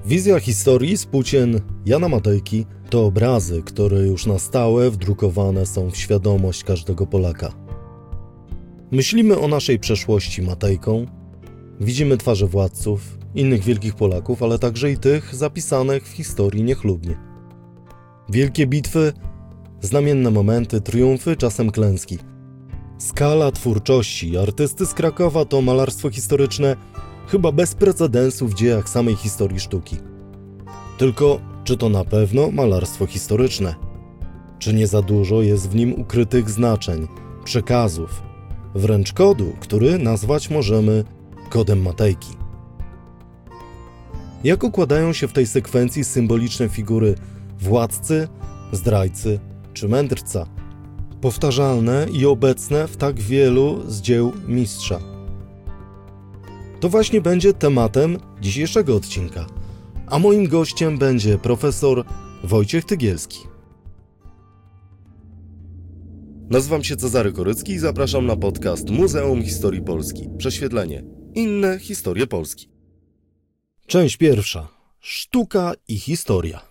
Wizja historii z płócien Jana Matejki to obrazy, które już na stałe wdrukowane są w świadomość każdego Polaka. Myślimy o naszej przeszłości Matejką, widzimy twarze władców, innych wielkich Polaków, ale także i tych zapisanych w historii niechlubnie. Wielkie bitwy, znamienne momenty, triumfy, czasem klęski. Skala twórczości artysty z Krakowa to malarstwo historyczne chyba bez precedensu w dziejach samej historii sztuki. Tylko czy to na pewno malarstwo historyczne? Czy nie za dużo jest w nim ukrytych znaczeń, przekazów, wręcz kodu, który nazwać możemy kodem Matejki? Jak układają się w tej sekwencji symboliczne figury władcy, zdrajcy czy mędrca? Powtarzalne i obecne w tak wielu z dzieł mistrza. To właśnie będzie tematem dzisiejszego odcinka, a moim gościem będzie profesor Wojciech Tygielski. Nazywam się Cezary Korycki i zapraszam na podcast Muzeum Historii Polski. Prześwietlenie. Inne historie Polski. Część pierwsza. Sztuka i historia.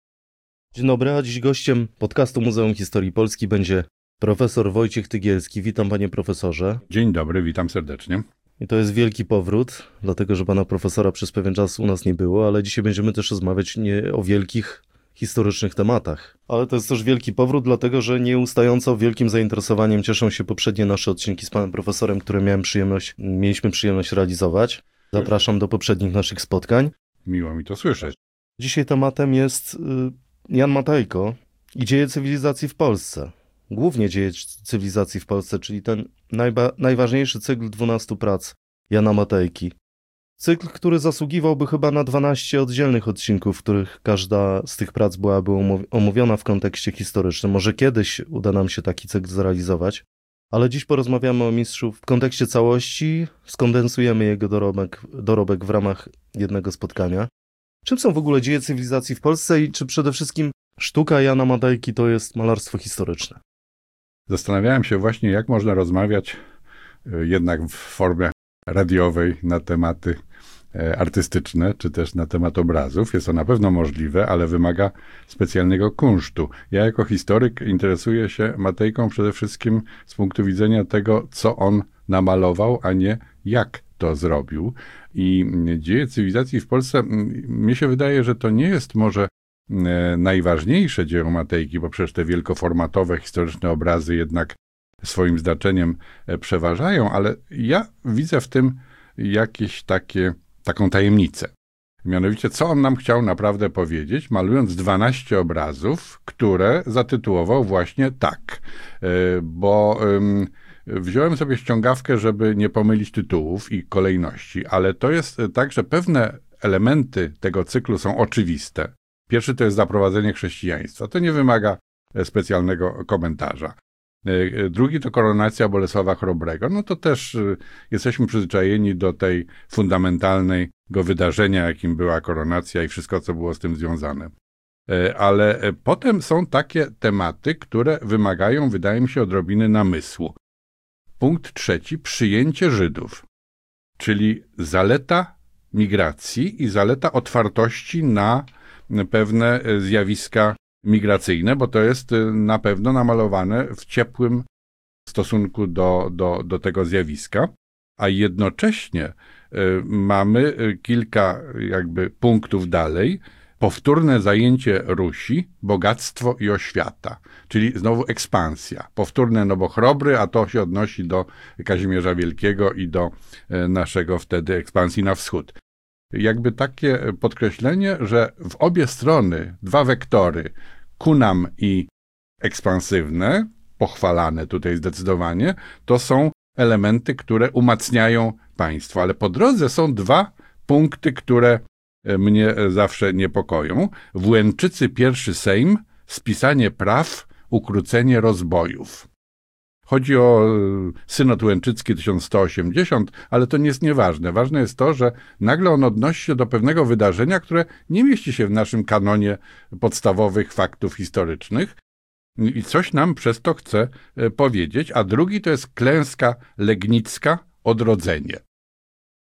Dzień dobry, a dziś gościem podcastu Muzeum Historii Polski będzie profesor Wojciech Tygielski. Witam, panie profesorze. Dzień dobry, witam serdecznie. I to jest wielki powrót, dlatego że pana profesora przez pewien czas u nas nie było, ale dzisiaj będziemy też rozmawiać nie o wielkich historycznych tematach. Ale to jest też wielki powrót, dlatego że nieustająco wielkim zainteresowaniem cieszą się poprzednie nasze odcinki z panem profesorem, które mieliśmy przyjemność realizować. Zapraszam do poprzednich naszych spotkań. Miło mi to słyszeć. Dzisiaj tematem jest Jan Matejko i dzieje cywilizacji w Polsce. Głównie dzieje cywilizacji w Polsce, czyli ten najważniejszy cykl 12 prac Jana Matejki. Cykl, który zasługiwałby chyba na 12 oddzielnych odcinków, w których każda z tych prac byłaby omówiona w kontekście historycznym. Może kiedyś uda nam się taki cykl zrealizować, ale dziś porozmawiamy o mistrzu w kontekście całości, skondensujemy jego dorobek w ramach jednego spotkania. Czym są w ogóle dzieje cywilizacji w Polsce i czy przede wszystkim sztuka Jana Matejki to jest malarstwo historyczne? Zastanawiałem się właśnie, jak można rozmawiać jednak w formie radiowej na tematy artystyczne, czy też na temat obrazów. Jest to na pewno możliwe, ale wymaga specjalnego kunsztu. Ja jako historyk interesuję się Matejką przede wszystkim z punktu widzenia tego, co on namalował, a nie jak to zrobił. I dzieje cywilizacji w Polsce, mnie się wydaje, że to nie jest może najważniejsze dzieło Matejki, bo przecież te wielkoformatowe, historyczne obrazy jednak swoim znaczeniem przeważają, ale ja widzę w tym jakieś taką tajemnicę. Mianowicie, co on nam chciał naprawdę powiedzieć, malując 12 obrazów, które zatytułował właśnie tak. Bo wziąłem sobie ściągawkę, żeby nie pomylić tytułów i kolejności, ale to jest tak, że pewne elementy tego cyklu są oczywiste. Pierwszy to jest zaprowadzenie chrześcijaństwa. To nie wymaga specjalnego komentarza. Drugi to koronacja Bolesława Chrobrego. No to też jesteśmy przyzwyczajeni do tej fundamentalnego wydarzenia, jakim była koronacja i wszystko, co było z tym związane. Ale potem są takie tematy, które wymagają, wydaje mi się, odrobiny namysłu. Punkt trzeci, przyjęcie Żydów, czyli zaleta migracji i zaleta otwartości na pewne zjawiska migracyjne, bo to jest na pewno namalowane w ciepłym stosunku do tego zjawiska, a jednocześnie mamy kilka jakby punktów dalej, powtórne zajęcie Rusi, bogactwo i oświata, czyli znowu ekspansja. Powtórne, no bo Chrobry, a to się odnosi do Kazimierza Wielkiego i do naszego wtedy ekspansji na wschód. Jakby takie podkreślenie, że w obie strony dwa wektory, kunam i ekspansywne, pochwalane tutaj zdecydowanie, to są elementy, które umacniają państwo. Ale po drodze są dwa punkty, które mnie zawsze niepokoją. W Łęczycy I Sejm, spisanie praw, ukrócenie rozbojów. Chodzi o synod łęczycki 1180, ale to nie jest nieważne. Ważne jest to, że nagle on odnosi się do pewnego wydarzenia, które nie mieści się w naszym kanonie podstawowych faktów historycznych i coś nam przez to chce powiedzieć, a drugi to jest klęska legnicka, odrodzenie.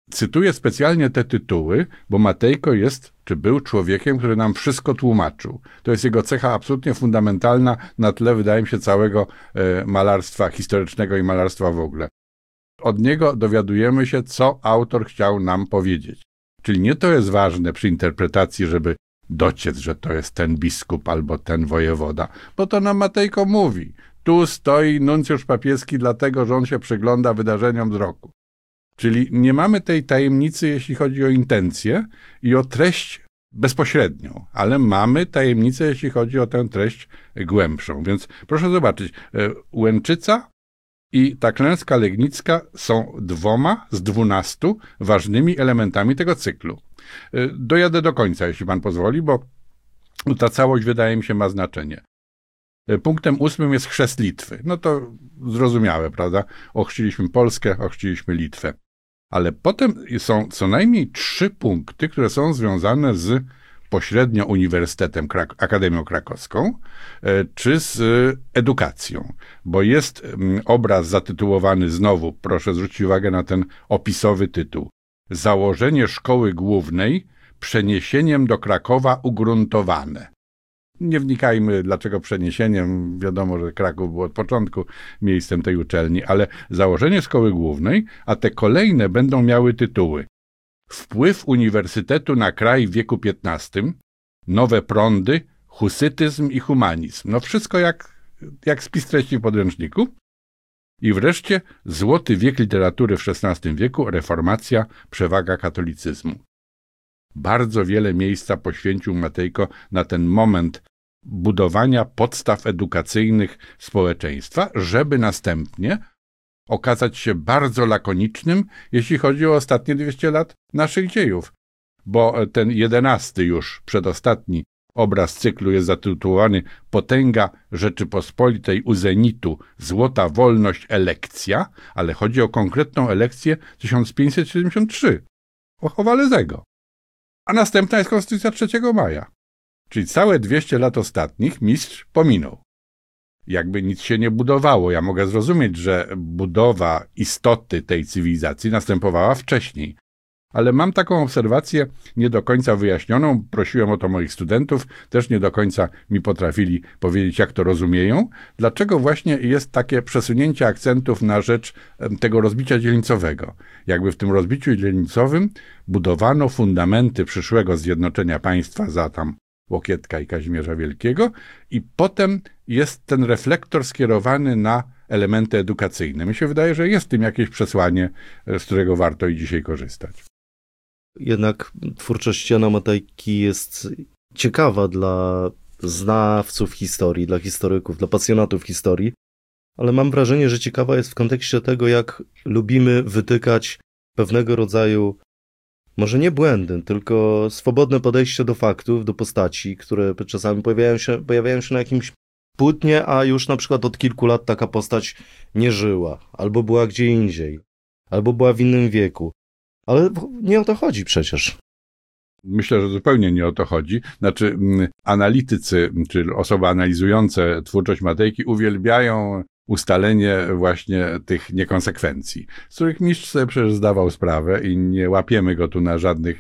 Cytuję specjalnie te tytuły, bo Matejko jest, czy był człowiekiem, który nam wszystko tłumaczył. To jest jego cecha absolutnie fundamentalna na tle, wydaje mi się, całego malarstwa historycznego i malarstwa w ogóle. Od niego dowiadujemy się, co autor chciał nam powiedzieć. Czyli nie to jest ważne przy interpretacji, żeby dociec, że to jest ten biskup albo ten wojewoda, bo to nam Matejko mówi. Tu stoi nuncjusz papieski dlatego, że on się przygląda wydarzeniom z roku. Czyli nie mamy tej tajemnicy, jeśli chodzi o intencję i o treść bezpośrednią, ale mamy tajemnicę, jeśli chodzi o tę treść głębszą. Więc proszę zobaczyć, Łęczyca i ta klęska legnicka są 2 z 12 ważnymi elementami tego cyklu. Dojadę do końca, jeśli pan pozwoli, bo ta całość, wydaje mi się, ma znaczenie. Punktem 8 jest chrzest Litwy. No to zrozumiałe, prawda? Ochrzciliśmy Polskę, ochrzciliśmy Litwę. Ale potem są co najmniej 3 punkty, które są związane z pośrednio Uniwersytetem, Akademią Krakowską, czy z edukacją. Bo jest obraz zatytułowany znowu, proszę zwrócić uwagę na ten opisowy tytuł. Założenie szkoły głównej przeniesieniem do Krakowa ugruntowane. Nie wnikajmy, dlaczego przeniesieniem. Wiadomo, że Kraków był od początku miejscem tej uczelni, ale założenie szkoły głównej, a te kolejne będą miały tytuły. Wpływ uniwersytetu na kraj w wieku XV, nowe prądy, husytyzm i humanizm. No wszystko jak spis treści w podręczniku. I wreszcie złoty wiek literatury w XVI wieku, reformacja, przewaga katolicyzmu. Bardzo wiele miejsca poświęcił Matejko na ten moment budowania podstaw edukacyjnych społeczeństwa, żeby następnie okazać się bardzo lakonicznym, jeśli chodzi o ostatnie 200 lat naszych dziejów. Bo ten 11 już, przedostatni obraz cyklu jest zatytułowany Potęga Rzeczypospolitej u zenitu, złota wolność elekcja, ale chodzi o konkretną elekcję 1573, o Chowalezego. A następna jest Konstytucja 3 maja. Czyli całe 200 lat ostatnich mistrz pominął. Jakby nic się nie budowało. Ja mogę zrozumieć, że budowa istoty tej cywilizacji następowała wcześniej. Ale mam taką obserwację nie do końca wyjaśnioną. Prosiłem o to moich studentów. Też nie do końca mi potrafili powiedzieć, jak to rozumieją. Dlaczego właśnie jest takie przesunięcie akcentów na rzecz tego rozbicia dzielnicowego. Jakby w tym rozbiciu dzielnicowym budowano fundamenty przyszłego zjednoczenia państwa za tam Łokietka i Kazimierza Wielkiego i potem jest ten reflektor skierowany na elementy edukacyjne. Mi się wydaje, że jest w tym jakieś przesłanie, z którego warto i dzisiaj korzystać. Jednak twórczość Jana Matejki jest ciekawa dla znawców historii, dla historyków, dla pasjonatów historii, ale mam wrażenie, że ciekawa jest w kontekście tego, jak lubimy wytykać pewnego rodzaju, może nie błędy, tylko swobodne podejście do faktów, do postaci, które czasami pojawiają się na jakimś płótnie, a już na przykład od kilku lat taka postać nie żyła, albo była gdzie indziej, albo była w innym wieku. Ale nie o to chodzi przecież. Myślę, że zupełnie nie o to chodzi. Znaczy, analitycy, czy osoby analizujące twórczość Matejki uwielbiają ustalenie właśnie tych niekonsekwencji, z których mistrz sobie przecież zdawał sprawę i nie łapiemy go tu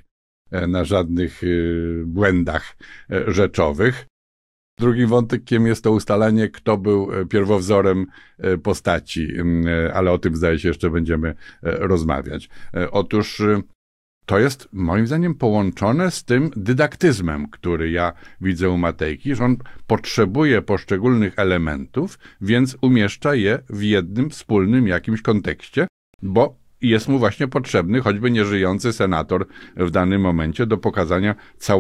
na żadnych błędach rzeczowych. Drugim wątkiem jest to ustalenie, kto był pierwowzorem postaci, ale o tym zdaje się jeszcze będziemy rozmawiać. Otóż to jest moim zdaniem połączone z tym dydaktyzmem, który ja widzę u Matejki, że on potrzebuje poszczególnych elementów, więc umieszcza je w jednym wspólnym jakimś kontekście, bo jest mu właśnie potrzebny choćby nieżyjący senator w danym momencie do pokazania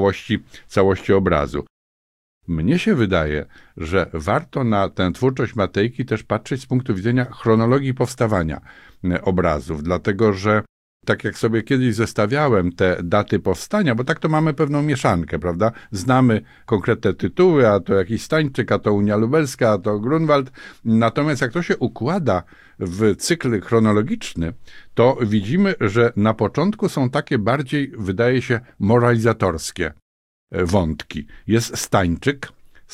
całości obrazu. Mnie się wydaje, że warto na tę twórczość Matejki też patrzeć z punktu widzenia chronologii powstawania obrazów, dlatego że tak jak sobie kiedyś zestawiałem te daty powstania, bo tak to mamy pewną mieszankę, prawda? Znamy konkretne tytuły, a to jakiś Stańczyk, a to Unia Lubelska, a to Grunwald. Natomiast jak to się układa w cykl chronologiczny, to widzimy, że na początku są takie bardziej, wydaje się, moralizatorskie wątki. Jest Stańczyk z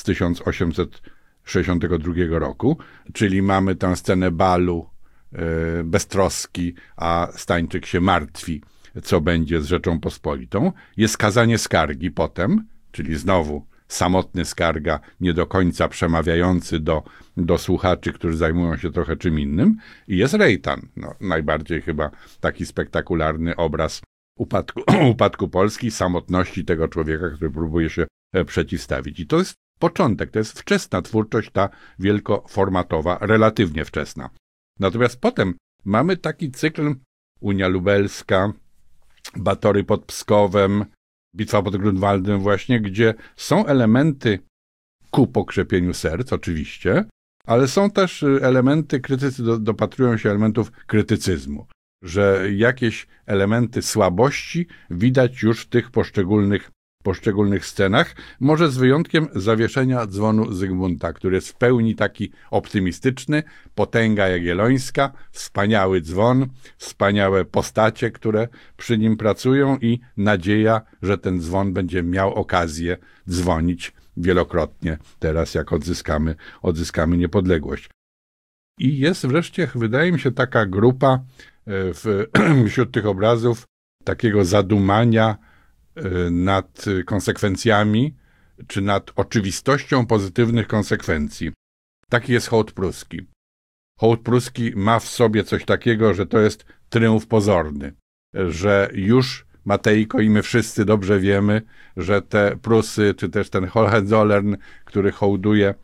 1862 roku, czyli mamy tę scenę balu, beztroski, a Stańczyk się martwi co będzie z Rzecząpospolitą. Jest kazanie skargi potem, czyli znowu samotny skarga, nie do końca przemawiający do słuchaczy, którzy zajmują się trochę czym innym. I jest Rejtan, najbardziej chyba taki spektakularny obraz upadku Polski, samotności tego człowieka, który próbuje się przeciwstawić. I to jest początek, to jest wczesna twórczość, ta wielkoformatowa, relatywnie wczesna. Natomiast potem mamy taki cykl Unia Lubelska, Batory pod Pskowem, Bitwa pod Grunwaldem właśnie, gdzie są elementy ku pokrzepieniu serc, oczywiście, ale są też elementy, krytycy dopatrują się elementów krytycyzmu, że jakieś elementy słabości widać już w tych poszczególnych scenach, może z wyjątkiem zawieszenia dzwonu Zygmunta, który jest w pełni taki optymistyczny, potęga jagiellońska, wspaniały dzwon, wspaniałe postacie, które przy nim pracują i nadzieja, że ten dzwon będzie miał okazję dzwonić wielokrotnie teraz, jak odzyskamy niepodległość. I jest wreszcie, wydaje mi się, taka grupa wśród tych obrazów takiego zadumania nad konsekwencjami, czy nad oczywistością pozytywnych konsekwencji. Taki jest hołd pruski. Hołd pruski ma w sobie coś takiego, że to jest tryumf pozorny, że już Matejko i my wszyscy dobrze wiemy, że te Prusy, czy też ten Hohenzollern, który hołduje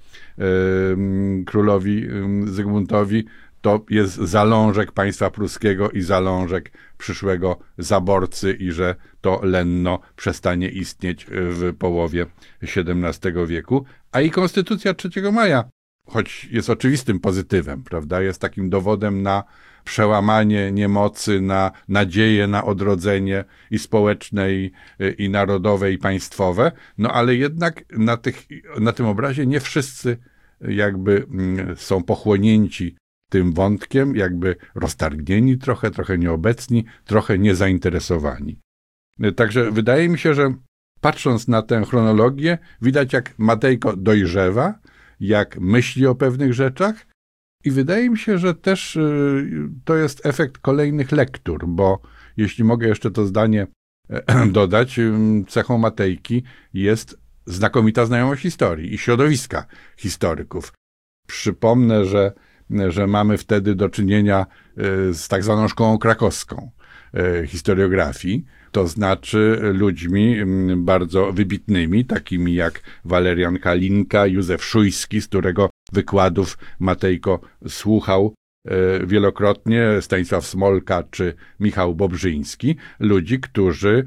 królowi Zygmuntowi, to jest zalążek państwa pruskiego i zalążek przyszłego zaborcy i że to lenno przestanie istnieć w połowie XVII wieku. A i Konstytucja 3 maja, choć jest oczywistym pozytywem, prawda, jest takim dowodem na przełamanie niemocy, na nadzieję na odrodzenie i społeczne, i narodowe, i państwowe, ale jednak na tym obrazie nie wszyscy jakby są pochłonięci tym wątkiem, jakby roztargnieni trochę nieobecni, trochę niezainteresowani. Także wydaje mi się, że patrząc na tę chronologię, widać, jak Matejko dojrzewa, jak myśli o pewnych rzeczach i wydaje mi się, że też to jest efekt kolejnych lektur, bo jeśli mogę jeszcze to zdanie dodać, cechą Matejki jest znakomita znajomość historii i środowiska historyków. Przypomnę, że mamy wtedy do czynienia z tak zwaną szkołą krakowską historiografii, to znaczy ludźmi bardzo wybitnymi, takimi jak Walerian Kalinka, Józef Szujski, z którego wykładów Matejko słuchał wielokrotnie, Stanisław Smolka czy Michał Bobrzyński, ludzi, którzy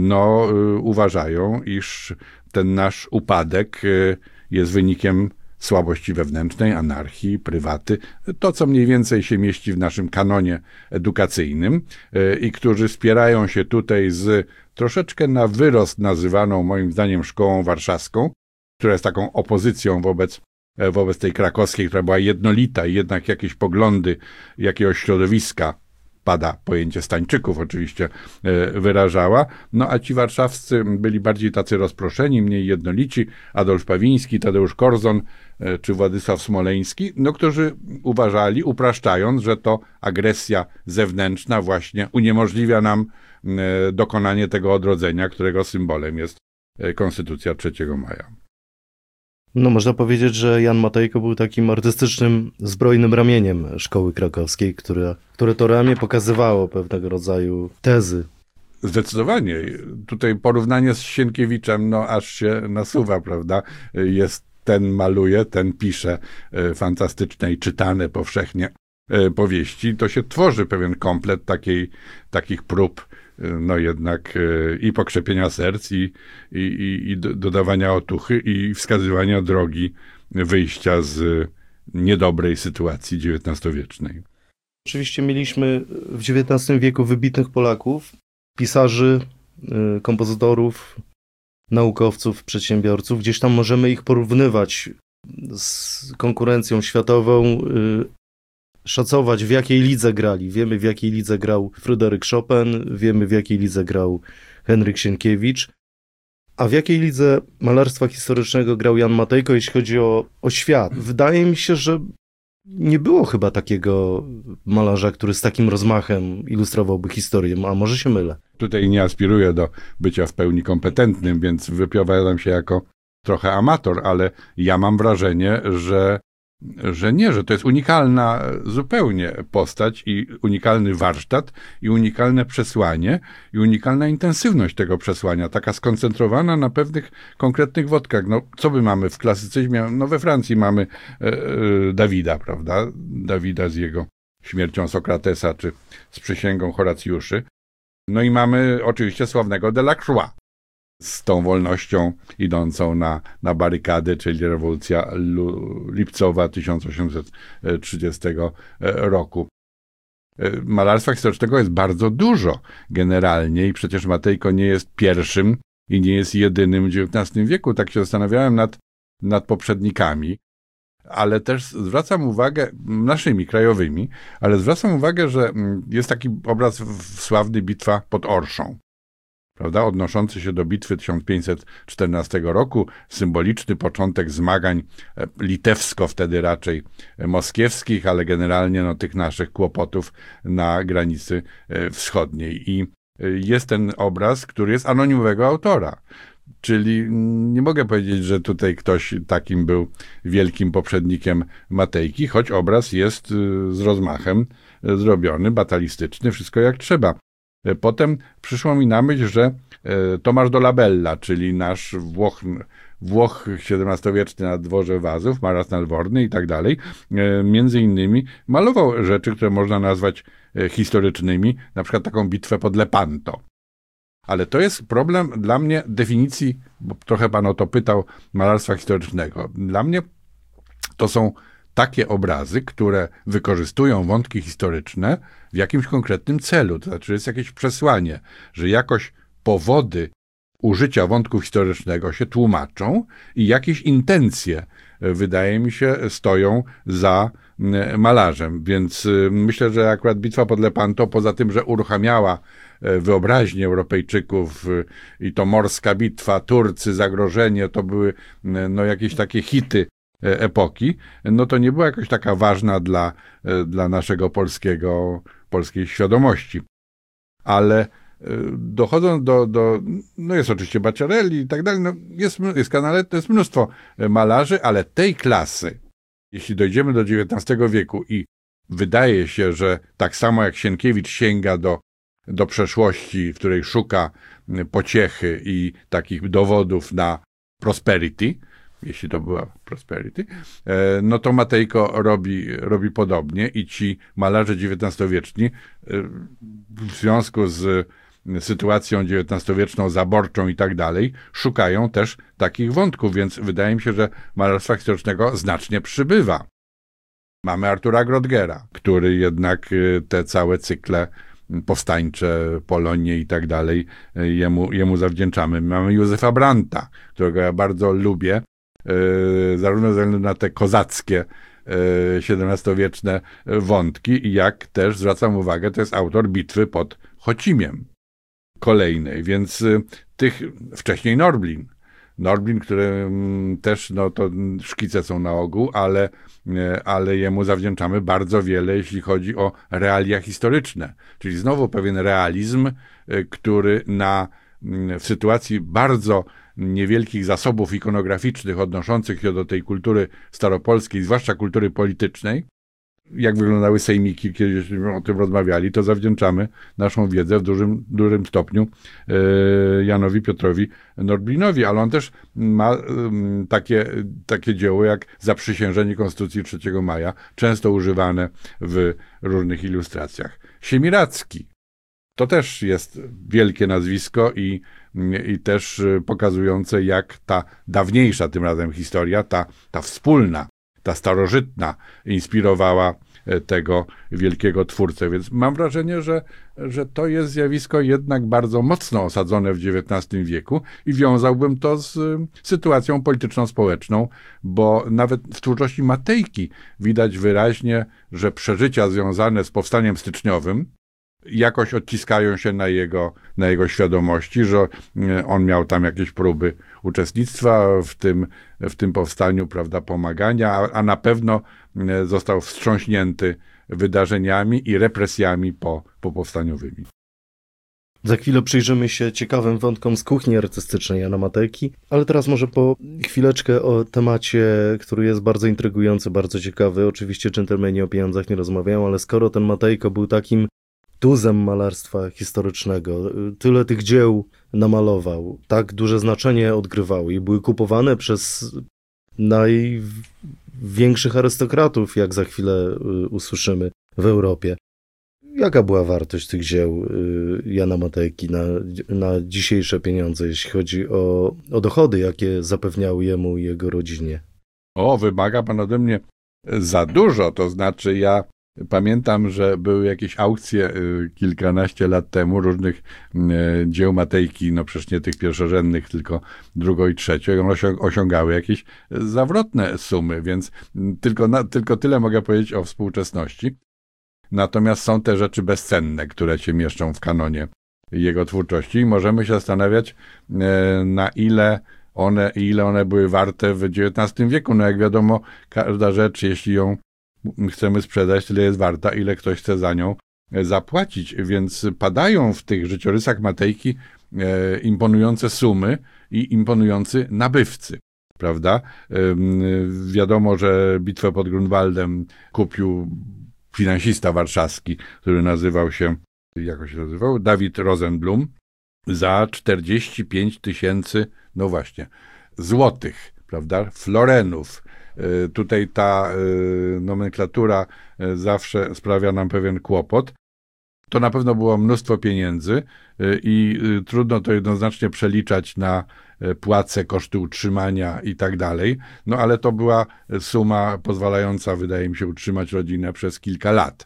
uważają, iż ten nasz upadek jest wynikiem słabości wewnętrznej, anarchii, prywaty, to co mniej więcej się mieści w naszym kanonie edukacyjnym i którzy spierają się tutaj z troszeczkę na wyrost nazywaną moim zdaniem szkołą warszawską, która jest taką opozycją wobec tej krakowskiej, która była jednolita i jednak jakieś poglądy jakiegoś środowiska, pada pojęcie Stańczyków oczywiście, wyrażała, a ci warszawscy byli bardziej tacy rozproszeni, mniej jednolici, Adolf Pawiński, Tadeusz Korzon czy Władysław Smoleński, którzy uważali, upraszczając, że to agresja zewnętrzna właśnie uniemożliwia nam dokonanie tego odrodzenia, którego symbolem jest Konstytucja 3 maja. Można powiedzieć, że Jan Matejko był takim artystycznym, zbrojnym ramieniem szkoły krakowskiej, które to ramię pokazywało pewnego rodzaju tezy. Zdecydowanie. Tutaj porównanie z Sienkiewiczem, aż się nasuwa, prawda? Ten maluje, ten pisze fantastyczne i czytane powszechnie powieści. To się tworzy pewien komplet takich prób, jednak i pokrzepienia serc, i dodawania otuchy, i wskazywania drogi wyjścia z niedobrej sytuacji XIX-wiecznej. Oczywiście mieliśmy w XIX wieku wybitnych Polaków, pisarzy, kompozytorów, naukowców, przedsiębiorców. Gdzieś tam możemy ich porównywać z konkurencją światową, szacować, w jakiej lidze grali. Wiemy, w jakiej lidze grał Fryderyk Chopin, wiemy, w jakiej lidze grał Henryk Sienkiewicz, a w jakiej lidze malarstwa historycznego grał Jan Matejko, jeśli chodzi o świat. Wydaje mi się, że Nie było chyba takiego malarza, który z takim rozmachem ilustrowałby historię, a może się mylę. Tutaj nie aspiruję do bycia w pełni kompetentnym, więc wypowiadam się jako trochę amator, ale ja mam wrażenie, że to jest unikalna zupełnie postać i unikalny warsztat i unikalne przesłanie i unikalna intensywność tego przesłania, taka skoncentrowana na pewnych konkretnych wątkach. No, co my mamy w klasycyzmie? No, we Francji mamy Dawida, prawda? Dawida z jego śmiercią Sokratesa, czy z przysięgą Horacjuszy. No i mamy oczywiście sławnego Delacroix z tą wolnością idącą na barykady, czyli rewolucja lipcowa 1830 roku. Malarstwa historycznego jest bardzo dużo generalnie i przecież Matejko nie jest pierwszym i nie jest jedynym w XIX wieku. Tak się zastanawiałem nad poprzednikami, ale też zwracam uwagę, naszymi, krajowymi, ale zwracam uwagę, że jest taki obraz sławny Bitwa pod Orszą, prawda, odnoszący się do bitwy 1514 roku, symboliczny początek zmagań litewsko wtedy raczej moskiewskich, ale generalnie tych naszych kłopotów na granicy wschodniej. I jest ten obraz, który jest anonimowego autora. Czyli nie mogę powiedzieć, że tutaj ktoś takim był wielkim poprzednikiem Matejki, choć obraz jest z rozmachem zrobiony, batalistyczny, wszystko jak trzeba. Potem przyszło mi na myśl, że Tomasz Dolabella, czyli nasz Włoch XVII-wieczny na dworze Wazów, malarz nadworny i tak dalej, między innymi malował rzeczy, które można nazwać historycznymi, na przykład taką bitwę pod Lepanto. Ale to jest problem dla mnie definicji, bo trochę pan o to pytał, malarstwa historycznego. Dla mnie to są takie obrazy, które wykorzystują wątki historyczne w jakimś konkretnym celu. To znaczy jest jakieś przesłanie, że jakoś powody użycia wątku historycznego się tłumaczą i jakieś intencje, wydaje mi się, stoją za malarzem. Więc myślę, że akurat Bitwa pod Lepanto, poza tym, że uruchamiała wyobraźnię Europejczyków i to morska bitwa, Turcy, zagrożenie, to były jakieś takie hity epoki, no to nie była jakoś taka ważna dla naszego polskiej świadomości. Ale dochodzą no jest oczywiście Bacciarelli i tak dalej, no jest Canaletto, jest mnóstwo malarzy, ale tej klasy, jeśli dojdziemy do XIX wieku i wydaje się, że tak samo jak Sienkiewicz sięga do przeszłości, w której szuka pociechy i takich dowodów na prosperity, jeśli to była prosperity, no to Matejko robi podobnie i ci malarze XIX-wieczni w związku z sytuacją XIX-wieczną, zaborczą i tak dalej, szukają też takich wątków, więc wydaje mi się, że malarstwa historycznego znacznie przybywa. Mamy Artura Grottgera, który jednak te całe cykle powstańcze, Polonie i tak dalej, jemu zawdzięczamy. Mamy Józefa Brandta, którego ja bardzo lubię, zarówno ze względu na te kozackie XVII-wieczne wątki, i jak też zwracam uwagę, to jest autor bitwy pod Chocimiem kolejnej, więc tych wcześniej Norblin, który też, no to szkice są na ogół, ale jemu zawdzięczamy bardzo wiele, jeśli chodzi o realia historyczne. Czyli znowu pewien realizm, który w sytuacji bardzo niewielkich zasobów ikonograficznych odnoszących się do tej kultury staropolskiej, zwłaszcza kultury politycznej, jak wyglądały sejmiki, kiedyśmy o tym rozmawiali, to zawdzięczamy naszą wiedzę w dużym stopniu Janowi Piotrowi Norblinowi, ale on też ma takie dzieło jak Zaprzysiężenie Konstytucji 3 maja, często używane w różnych ilustracjach. Siemiradzki. To też jest wielkie nazwisko i też pokazujące, jak ta dawniejsza tym razem historia, ta wspólna, ta starożytna inspirowała tego wielkiego twórcę. Więc mam wrażenie, że to jest zjawisko jednak bardzo mocno osadzone w XIX wieku i wiązałbym to z sytuacją polityczno-społeczną, bo nawet w twórczości Matejki widać wyraźnie, że przeżycia związane z powstaniem styczniowym jakoś odciskają się na jego świadomości, że on miał tam jakieś próby uczestnictwa w tym powstaniu, prawda, pomagania, a na pewno został wstrząśnięty wydarzeniami i represjami powstaniowymi. Za chwilę przyjrzymy się ciekawym wątkom z kuchni artystycznej Jana Matejki, ale teraz może po chwileczkę o temacie, który jest bardzo intrygujący, bardzo ciekawy. Oczywiście dżentelmeni o pieniądzach nie rozmawiają, ale skoro ten Matejko był takim tuzem malarstwa historycznego, tyle tych dzieł namalował, tak duże znaczenie odgrywały i były kupowane przez największych arystokratów, jak za chwilę usłyszymy, w Europie. Jaka była wartość tych dzieł Jana Matejki na dzisiejsze pieniądze, jeśli chodzi o dochody, jakie zapewniały jemu i jego rodzinie? Wymaga pan ode mnie za dużo, to znaczy ja pamiętam, że były jakieś aukcje kilkanaście lat temu różnych dzieł Matejki, no przecież nie tych pierwszorzędnych, tylko drugo i trzecie, one osiągały jakieś zawrotne sumy, więc tylko tyle mogę powiedzieć o współczesności. Natomiast są te rzeczy bezcenne, które się mieszczą w kanonie jego twórczości i możemy się zastanawiać, na ile one były warte w XIX wieku. No jak wiadomo, każda rzecz, jeśli ją chcemy sprzedać, tyle jest warta, ile ktoś chce za nią zapłacić, więc padają w tych życiorysach Matejki imponujące sumy i imponujący nabywcy, prawda? Wiadomo, że bitwę pod Grunwaldem kupił finansista warszawski, który nazywał się, Dawid Rosenblum, za 45 000, no właśnie, złotych, prawda, florenów. Tutaj ta nomenklatura zawsze sprawia nam pewien kłopot. To na pewno było mnóstwo pieniędzy i trudno to jednoznacznie przeliczać na płace, koszty utrzymania i tak dalej. No ale to była suma pozwalająca, wydaje mi się, utrzymać rodzinę przez kilka lat.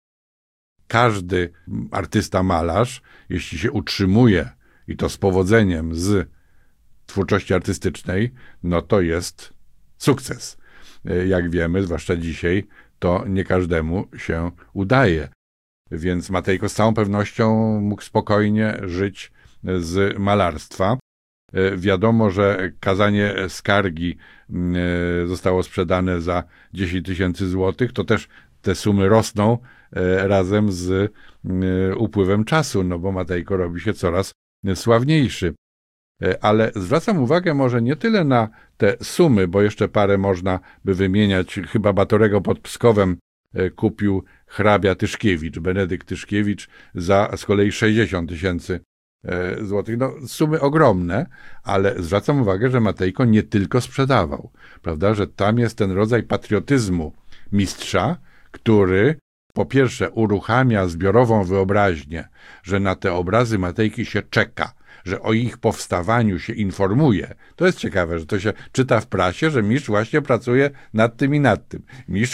Każdy artysta, malarz, jeśli się utrzymuje i to z powodzeniem z twórczości artystycznej, no to jest sukces. Jak wiemy, zwłaszcza dzisiaj, to nie każdemu się udaje. Więc Matejko z całą pewnością mógł spokojnie żyć z malarstwa. Wiadomo, że kazanie skargi zostało sprzedane za 10 000 złotych, to też te sumy rosną razem z upływem czasu, no bo Matejko robi się coraz sławniejszy. Ale zwracam uwagę może nie tyle na te sumy, bo jeszcze parę można by wymieniać. Chyba Batorego pod Pskowem kupił hrabia Tyszkiewicz, Benedykt Tyszkiewicz, za z kolei 60 000 złotych. No, sumy ogromne, ale zwracam uwagę, że Matejko nie tylko sprzedawał, prawda, że tam jest ten rodzaj patriotyzmu mistrza, który po pierwsze uruchamia zbiorową wyobraźnię, że na te obrazy Matejki się czeka, że o ich powstawaniu się informuje. To jest ciekawe, że to się czyta w prasie, że mistrz właśnie pracuje nad tym i nad tym.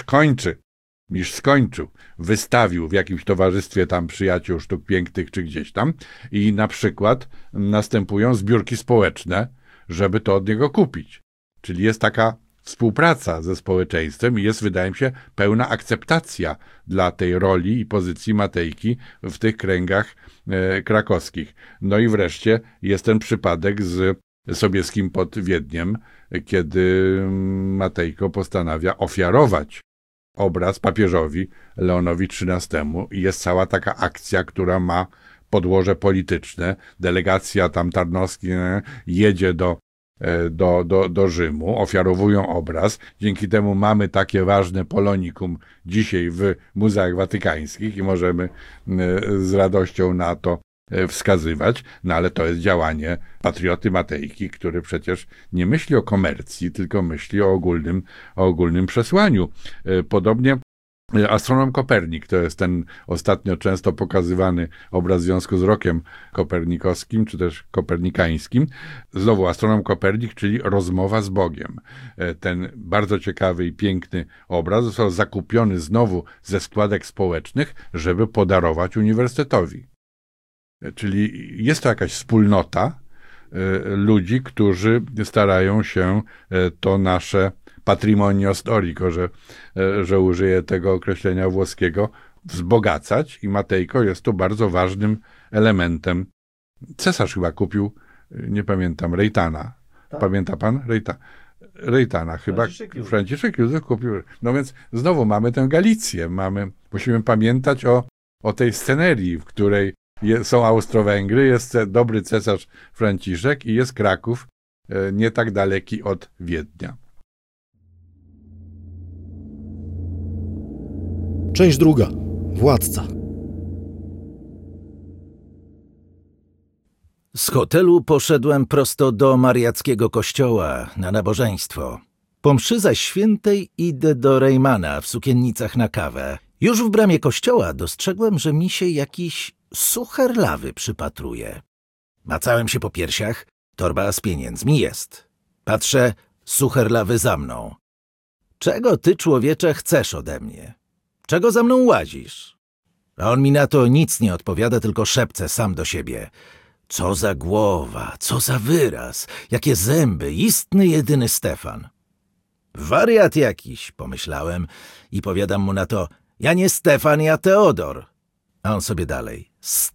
Mistrz skończył, wystawił w jakimś towarzystwie tam przyjaciół sztuk pięknych czy gdzieś tam i na przykład następują zbiórki społeczne, żeby to od niego kupić. Czyli jest taka współpraca ze społeczeństwem i jest, wydaje mi się, pełna akceptacja dla tej roli i pozycji Matejki w tych kręgach krakowskich. No i wreszcie jest ten przypadek z Sobieskim pod Wiedniem, kiedy Matejko postanawia ofiarować obraz papieżowi Leonowi XIII i jest cała taka akcja, która ma podłoże polityczne. Delegacja tam Tarnowski jedzie do Rzymu, ofiarowują obraz. Dzięki temu mamy takie ważne polonikum dzisiaj w muzeach watykańskich i możemy z radością na to wskazywać, no ale to jest działanie patrioty Matejki, który przecież nie myśli o komercji, tylko myśli o ogólnym przesłaniu. Podobnie astronom Kopernik, to jest ten ostatnio często pokazywany obraz w związku z rokiem kopernikowskim, czy też kopernikańskim. Znowu astronom Kopernik, czyli rozmowa z Bogiem. Ten bardzo ciekawy i piękny obraz został zakupiony znowu ze składek społecznych, żeby podarować uniwersytetowi. Czyli jest to jakaś wspólnota ludzi, którzy starają się to nasze patrimonio storico, że użyję tego określenia włoskiego, wzbogacać i Matejko jest tu bardzo ważnym elementem. Cesarz chyba kupił, nie pamiętam, Rejtana. Tak. Pamięta pan? Rejtana chyba. Franciszek Józef kupił. No więc znowu mamy tę Galicję. Musimy pamiętać o tej scenerii, w której są Austro-Węgry, jest dobry cesarz Franciszek i jest Kraków, nie tak daleki od Wiednia. Część druga. Władca. Z hotelu poszedłem prosto do mariackiego kościoła na nabożeństwo. Po mszy zaś świętej idę do Rejmana w sukiennicach na kawę. Już w bramie kościoła dostrzegłem, że mi się jakiś sucher lawy przypatruje. Macałem się po piersiach, torba z pieniędzmi jest. Patrzę, sucher lawy za mną. Czego ty, człowiecze, chcesz ode mnie? Czego za mną łazisz? A on mi na to nic nie odpowiada, tylko szepce sam do siebie. Co za głowa, co za wyraz, jakie zęby, istny jedyny Stefan. Wariat jakiś, pomyślałem i powiadam mu na to, ja nie Stefan, ja Teodor. A on sobie dalej,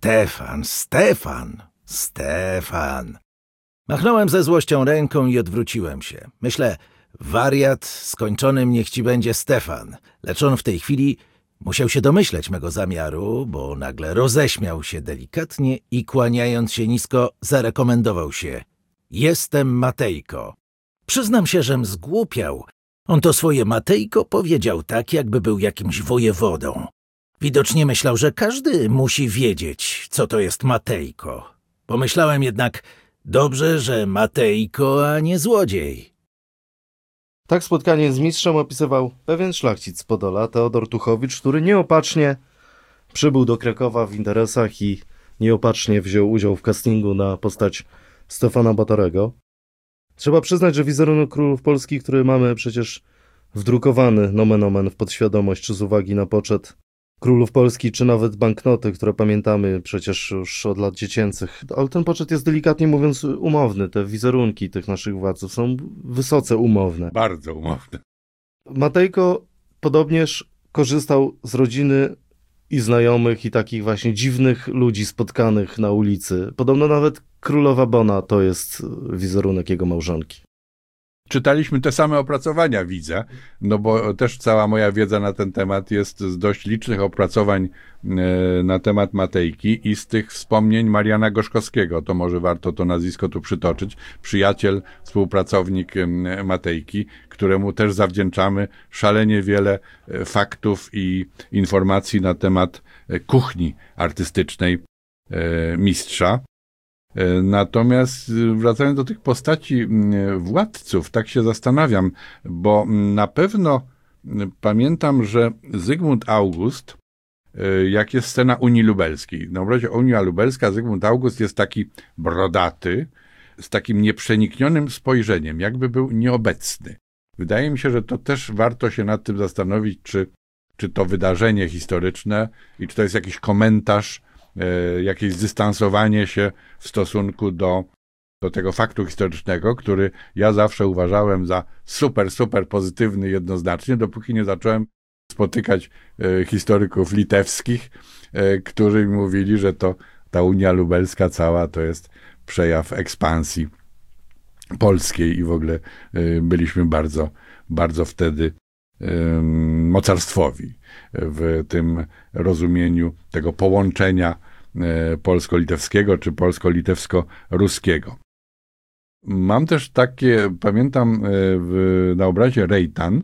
Stefan. Machnąłem ze złością ręką i odwróciłem się. Myślę, wariat, skończonym niech ci będzie Stefan, lecz on w tej chwili musiał się domyśleć mego zamiaru, bo nagle roześmiał się delikatnie i kłaniając się nisko zarekomendował się. Jestem Matejko. Przyznam się, żem zgłupiał. On to swoje Matejko powiedział tak, jakby był jakimś wojewodą. Widocznie myślał, że każdy musi wiedzieć, co to jest Matejko. Pomyślałem jednak, dobrze, że Matejko, a nie złodziej. Tak spotkanie z mistrzem opisywał pewien szlachcic z Podola, Teodor Tuchowicz, który nieopatrznie przybył do Krakowa w interesach i nieopatrznie wziął udział w castingu na postać Stefana Batorego. Trzeba przyznać, że wizerunek królów polskich, który mamy przecież wdrukowany nomen omen w podświadomość, czy z uwagi na poczet królów Polski, czy nawet banknoty, które pamiętamy przecież już od lat dziecięcych. Ale ten poczet jest delikatnie mówiąc umowny. Te wizerunki tych naszych władców są wysoce umowne. Bardzo umowne. Matejko podobnież korzystał z rodziny i znajomych i takich właśnie dziwnych ludzi spotkanych na ulicy. Podobno nawet królowa Bona to jest wizerunek jego małżonki. Czytaliśmy te same opracowania, widzę, no bo też cała moja wiedza na ten temat jest z dość licznych opracowań na temat Matejki i z tych wspomnień Mariana Gorzkowskiego. To może warto to nazwisko tu przytoczyć. Przyjaciel, współpracownik Matejki, któremu też zawdzięczamy szalenie wiele faktów i informacji na temat kuchni artystycznej mistrza. Natomiast wracając do tych postaci władców, tak się zastanawiam, bo na pewno pamiętam, że Zygmunt August, jak jest scena Unii Lubelskiej. Na obrazie Unia Lubelska Zygmunt August jest taki brodaty, z takim nieprzeniknionym spojrzeniem, jakby był nieobecny. Wydaje mi się, że to też warto się nad tym zastanowić, czy to wydarzenie historyczne i czy to jest jakiś komentarz, jakieś zdystansowanie się w stosunku do tego faktu historycznego, który ja zawsze uważałem za super pozytywny jednoznacznie, dopóki nie zacząłem spotykać historyków litewskich, którzy mówili, że ta Unia Lubelska cała to jest przejaw ekspansji polskiej i w ogóle byliśmy bardzo wtedy mocarstwowi w tym rozumieniu tego połączenia polsko-litewskiego czy polsko-litewsko-ruskiego. Mam też takie, pamiętam na obrazie Rejtan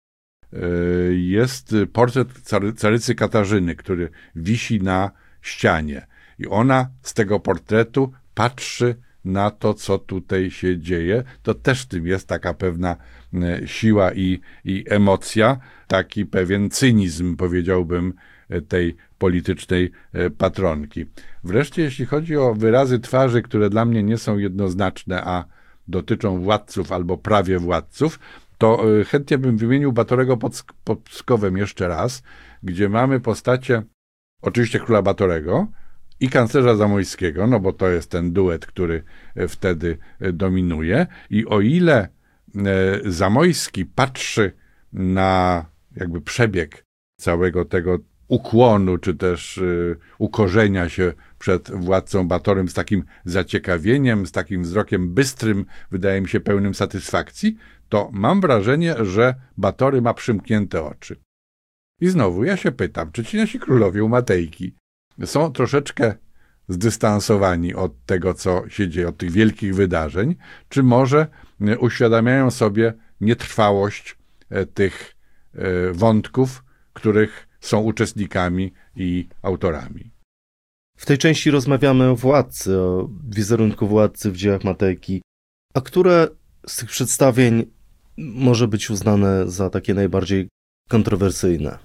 jest portret carycy Katarzyny, który wisi na ścianie i ona z tego portretu patrzy na to, co tutaj się dzieje. To też w tym jest taka pewna siła i emocja, taki pewien cynizm, powiedziałbym, tej politycznej patronki. Wreszcie, jeśli chodzi o wyrazy twarzy, które dla mnie nie są jednoznaczne, a dotyczą władców albo prawie władców, to chętnie bym wymienił Batorego pod Pskowem jeszcze raz, gdzie mamy postacie oczywiście króla Batorego i kanclerza Zamoyskiego, no bo to jest ten duet, który wtedy dominuje. I o ile Zamoyski patrzy na jakby przebieg całego tego ukłonu, czy też ukorzenia się przed władcą Batorym z takim zaciekawieniem, z takim wzrokiem bystrym, wydaje mi się pełnym satysfakcji, to mam wrażenie, że Batory ma przymknięte oczy. I znowu ja się pytam, czy ci nasi królowie u Matejki są troszeczkę zdystansowani od tego, co się dzieje, od tych wielkich wydarzeń, czy może uświadamiają sobie nietrwałość tych wątków, których są uczestnikami i autorami. W tej części rozmawiamy o władcy, o wizerunku władcy w dziełach Matejki. A które z tych przedstawień może być uznane za takie najbardziej kontrowersyjne?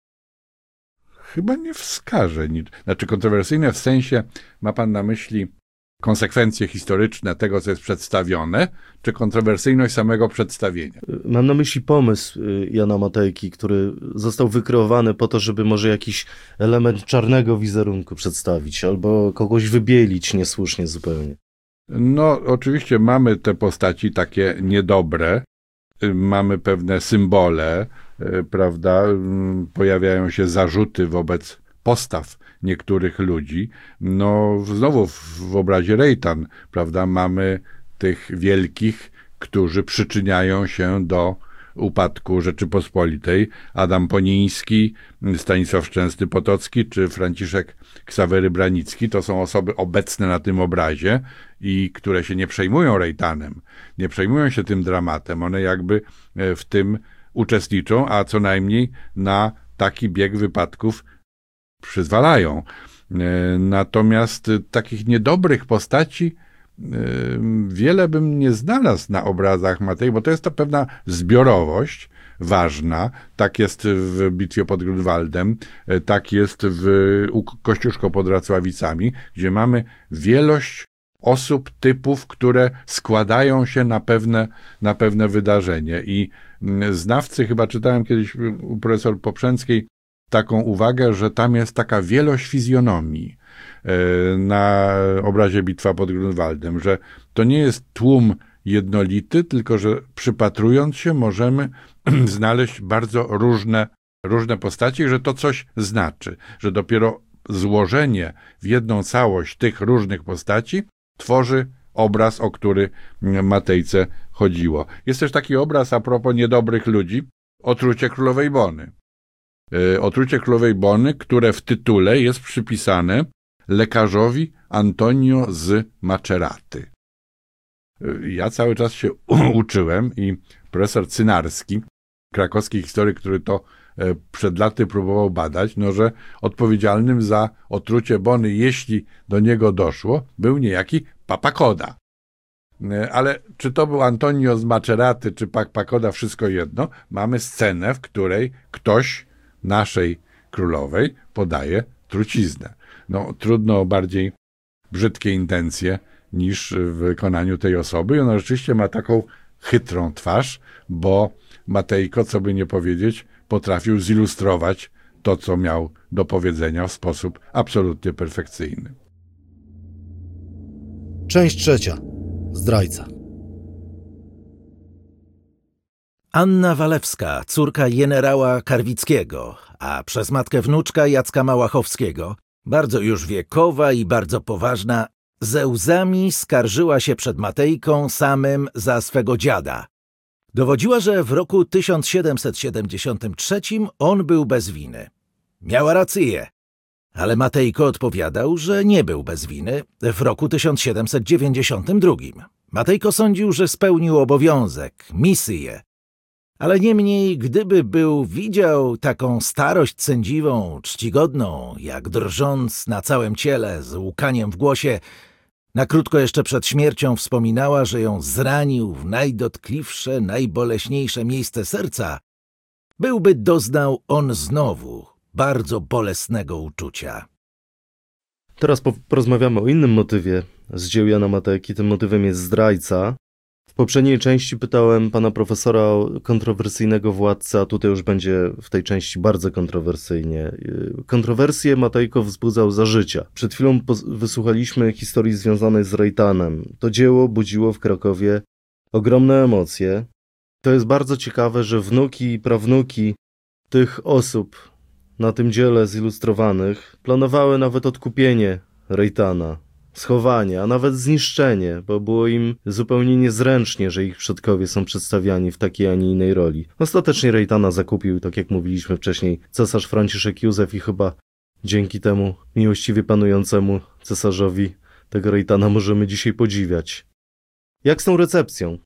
Chyba nie wskażę nic. Znaczy kontrowersyjne w sensie, ma pan na myśli konsekwencje historyczne tego, co jest przedstawione, czy kontrowersyjność samego przedstawienia? Mam na myśli pomysł Jana Matejki, który został wykreowany po to, żeby może jakiś element czarnego wizerunku przedstawić, albo kogoś wybielić niesłusznie zupełnie. No, oczywiście mamy te postaci takie niedobre, mamy pewne symbole, prawda, pojawiają się zarzuty wobec postaw niektórych ludzi. No, znowu w obrazie Rejtan, prawda, mamy tych wielkich, którzy przyczyniają się do upadku Rzeczypospolitej. Adam Poniński, Stanisław Szczęsny-Potocki czy Franciszek Ksawery Branicki to są osoby obecne na tym obrazie i które się nie przejmują Rejtanem, nie przejmują się tym dramatem. One jakby w tym uczestniczą, a co najmniej na taki bieg wypadków przyzwalają. Natomiast takich niedobrych postaci wiele bym nie znalazł na obrazach Matei, bo to jest to pewna zbiorowość ważna. Tak jest w bitwie pod Grunwaldem, tak jest u Kościuszko pod Racławicami, gdzie mamy wielość osób, typów, które składają się na pewne wydarzenie. I znawcy, chyba czytałem kiedyś u profesor Poprzęckiej taką uwagę, że tam jest taka wielość fizjonomii na obrazie Bitwa pod Grunwaldem, że to nie jest tłum jednolity, tylko że przypatrując się możemy znaleźć bardzo różne postaci i że to coś znaczy, że dopiero złożenie w jedną całość tych różnych postaci tworzy obraz, o który Matejce chodziło. Jest też taki obraz a propos niedobrych ludzi, Otrucie królowej Bony. Otrucie królowej Bony, które w tytule jest przypisane lekarzowi Antonio z Maceraty. Ja cały czas się uczyłem i profesor Cynarski, krakowski historyk, który to przed laty próbował badać, no, że odpowiedzialnym za otrucie Bony, jeśli do niego doszło, był niejaki Papakoda. Ale czy to był Antonio z Maceraty, czy Papakoda, wszystko jedno, mamy scenę, w której ktoś naszej królowej podaje truciznę. No, trudno o bardziej brzydkie intencje niż w wykonaniu tej osoby. I ona rzeczywiście ma taką chytrą twarz, bo Matejko, co by nie powiedzieć, potrafił zilustrować to, co miał do powiedzenia w sposób absolutnie perfekcyjny. Część trzecia. Zdrajca. Anna Walewska, córka generała Karwickiego, a przez matkę wnuczka Jacka Małachowskiego, bardzo już wiekowa i bardzo poważna, ze łzami skarżyła się przed Matejką samym za swego dziada. Dowodziła, że w roku 1773 on był bez winy. Miała rację, ale Matejko odpowiadał, że nie był bez winy w roku 1792. Matejko sądził, że spełnił obowiązek, misję. Ale niemniej, gdyby widział taką starość sędziwą, czcigodną, jak drżąc na całym ciele, z łkaniem w głosie, na krótko jeszcze przed śmiercią wspominała, że ją zranił w najdotkliwsze, najboleśniejsze miejsce serca, byłby doznał on znowu bardzo bolesnego uczucia. Teraz porozmawiamy o innym motywie z dzieł Jana Matejki. Tym motywem jest zdrajca. W poprzedniej części pytałem pana profesora o kontrowersyjnego władcę, a tutaj już będzie w tej części bardzo kontrowersyjnie. Kontrowersje Matejko wzbudzał za życia. Przed chwilą wysłuchaliśmy historii związanej z Rejtanem. To dzieło budziło w Krakowie ogromne emocje. To jest bardzo ciekawe, że wnuki i prawnuki tych osób na tym dziele zilustrowanych planowały nawet odkupienie Rejtana, schowanie, a nawet zniszczenie, bo było im zupełnie niezręcznie, że ich przodkowie są przedstawiani w takiej, a nie innej roli. Ostatecznie Rejtana zakupił, tak jak mówiliśmy wcześniej, cesarz Franciszek Józef i chyba dzięki temu miłościwie panującemu cesarzowi tego Rejtana możemy dzisiaj podziwiać. Jak z tą recepcją?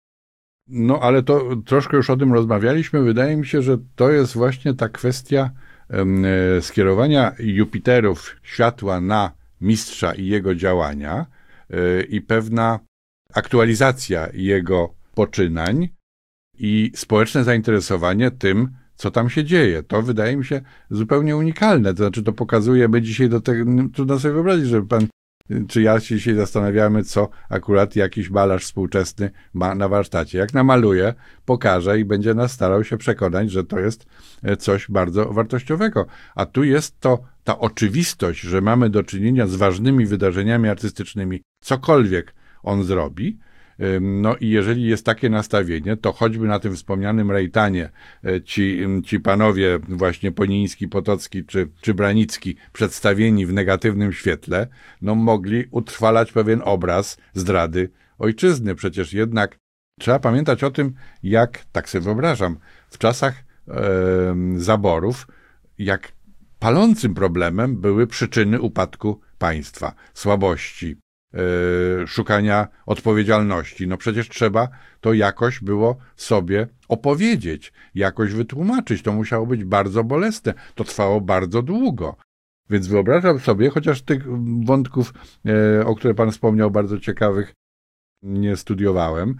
No, ale to troszkę już o tym rozmawialiśmy. Wydaje mi się, że to jest właśnie ta kwestia skierowania Jupiterów światła na mistrza i jego działania i pewna aktualizacja jego poczynań i społeczne zainteresowanie tym, co tam się dzieje. To wydaje mi się zupełnie unikalne. To znaczy, to pokazuje, my dzisiaj do tego, trudno sobie wyobrazić, że pan czy ja się dzisiaj zastanawiamy, co akurat jakiś malarz współczesny ma na warsztacie. Jak namaluje, pokaże i będzie nas starał się przekonać, że to jest coś bardzo wartościowego. A tu jest to ta oczywistość, że mamy do czynienia z ważnymi wydarzeniami artystycznymi, cokolwiek on zrobi. No i jeżeli jest takie nastawienie, to choćby na tym wspomnianym Rejtanie ci panowie właśnie Poniński, Potocki czy Branicki przedstawieni w negatywnym świetle, no mogli utrwalać pewien obraz zdrady ojczyzny. Przecież jednak trzeba pamiętać o tym, jak, tak sobie wyobrażam, w czasach zaborów, jak palącym problemem były przyczyny upadku państwa, słabości, szukania odpowiedzialności. No przecież trzeba to jakoś było sobie opowiedzieć, jakoś wytłumaczyć. To musiało być bardzo bolesne. To trwało bardzo długo. Więc wyobrażam sobie, chociaż tych wątków, o które pan wspomniał, bardzo ciekawych, nie studiowałem,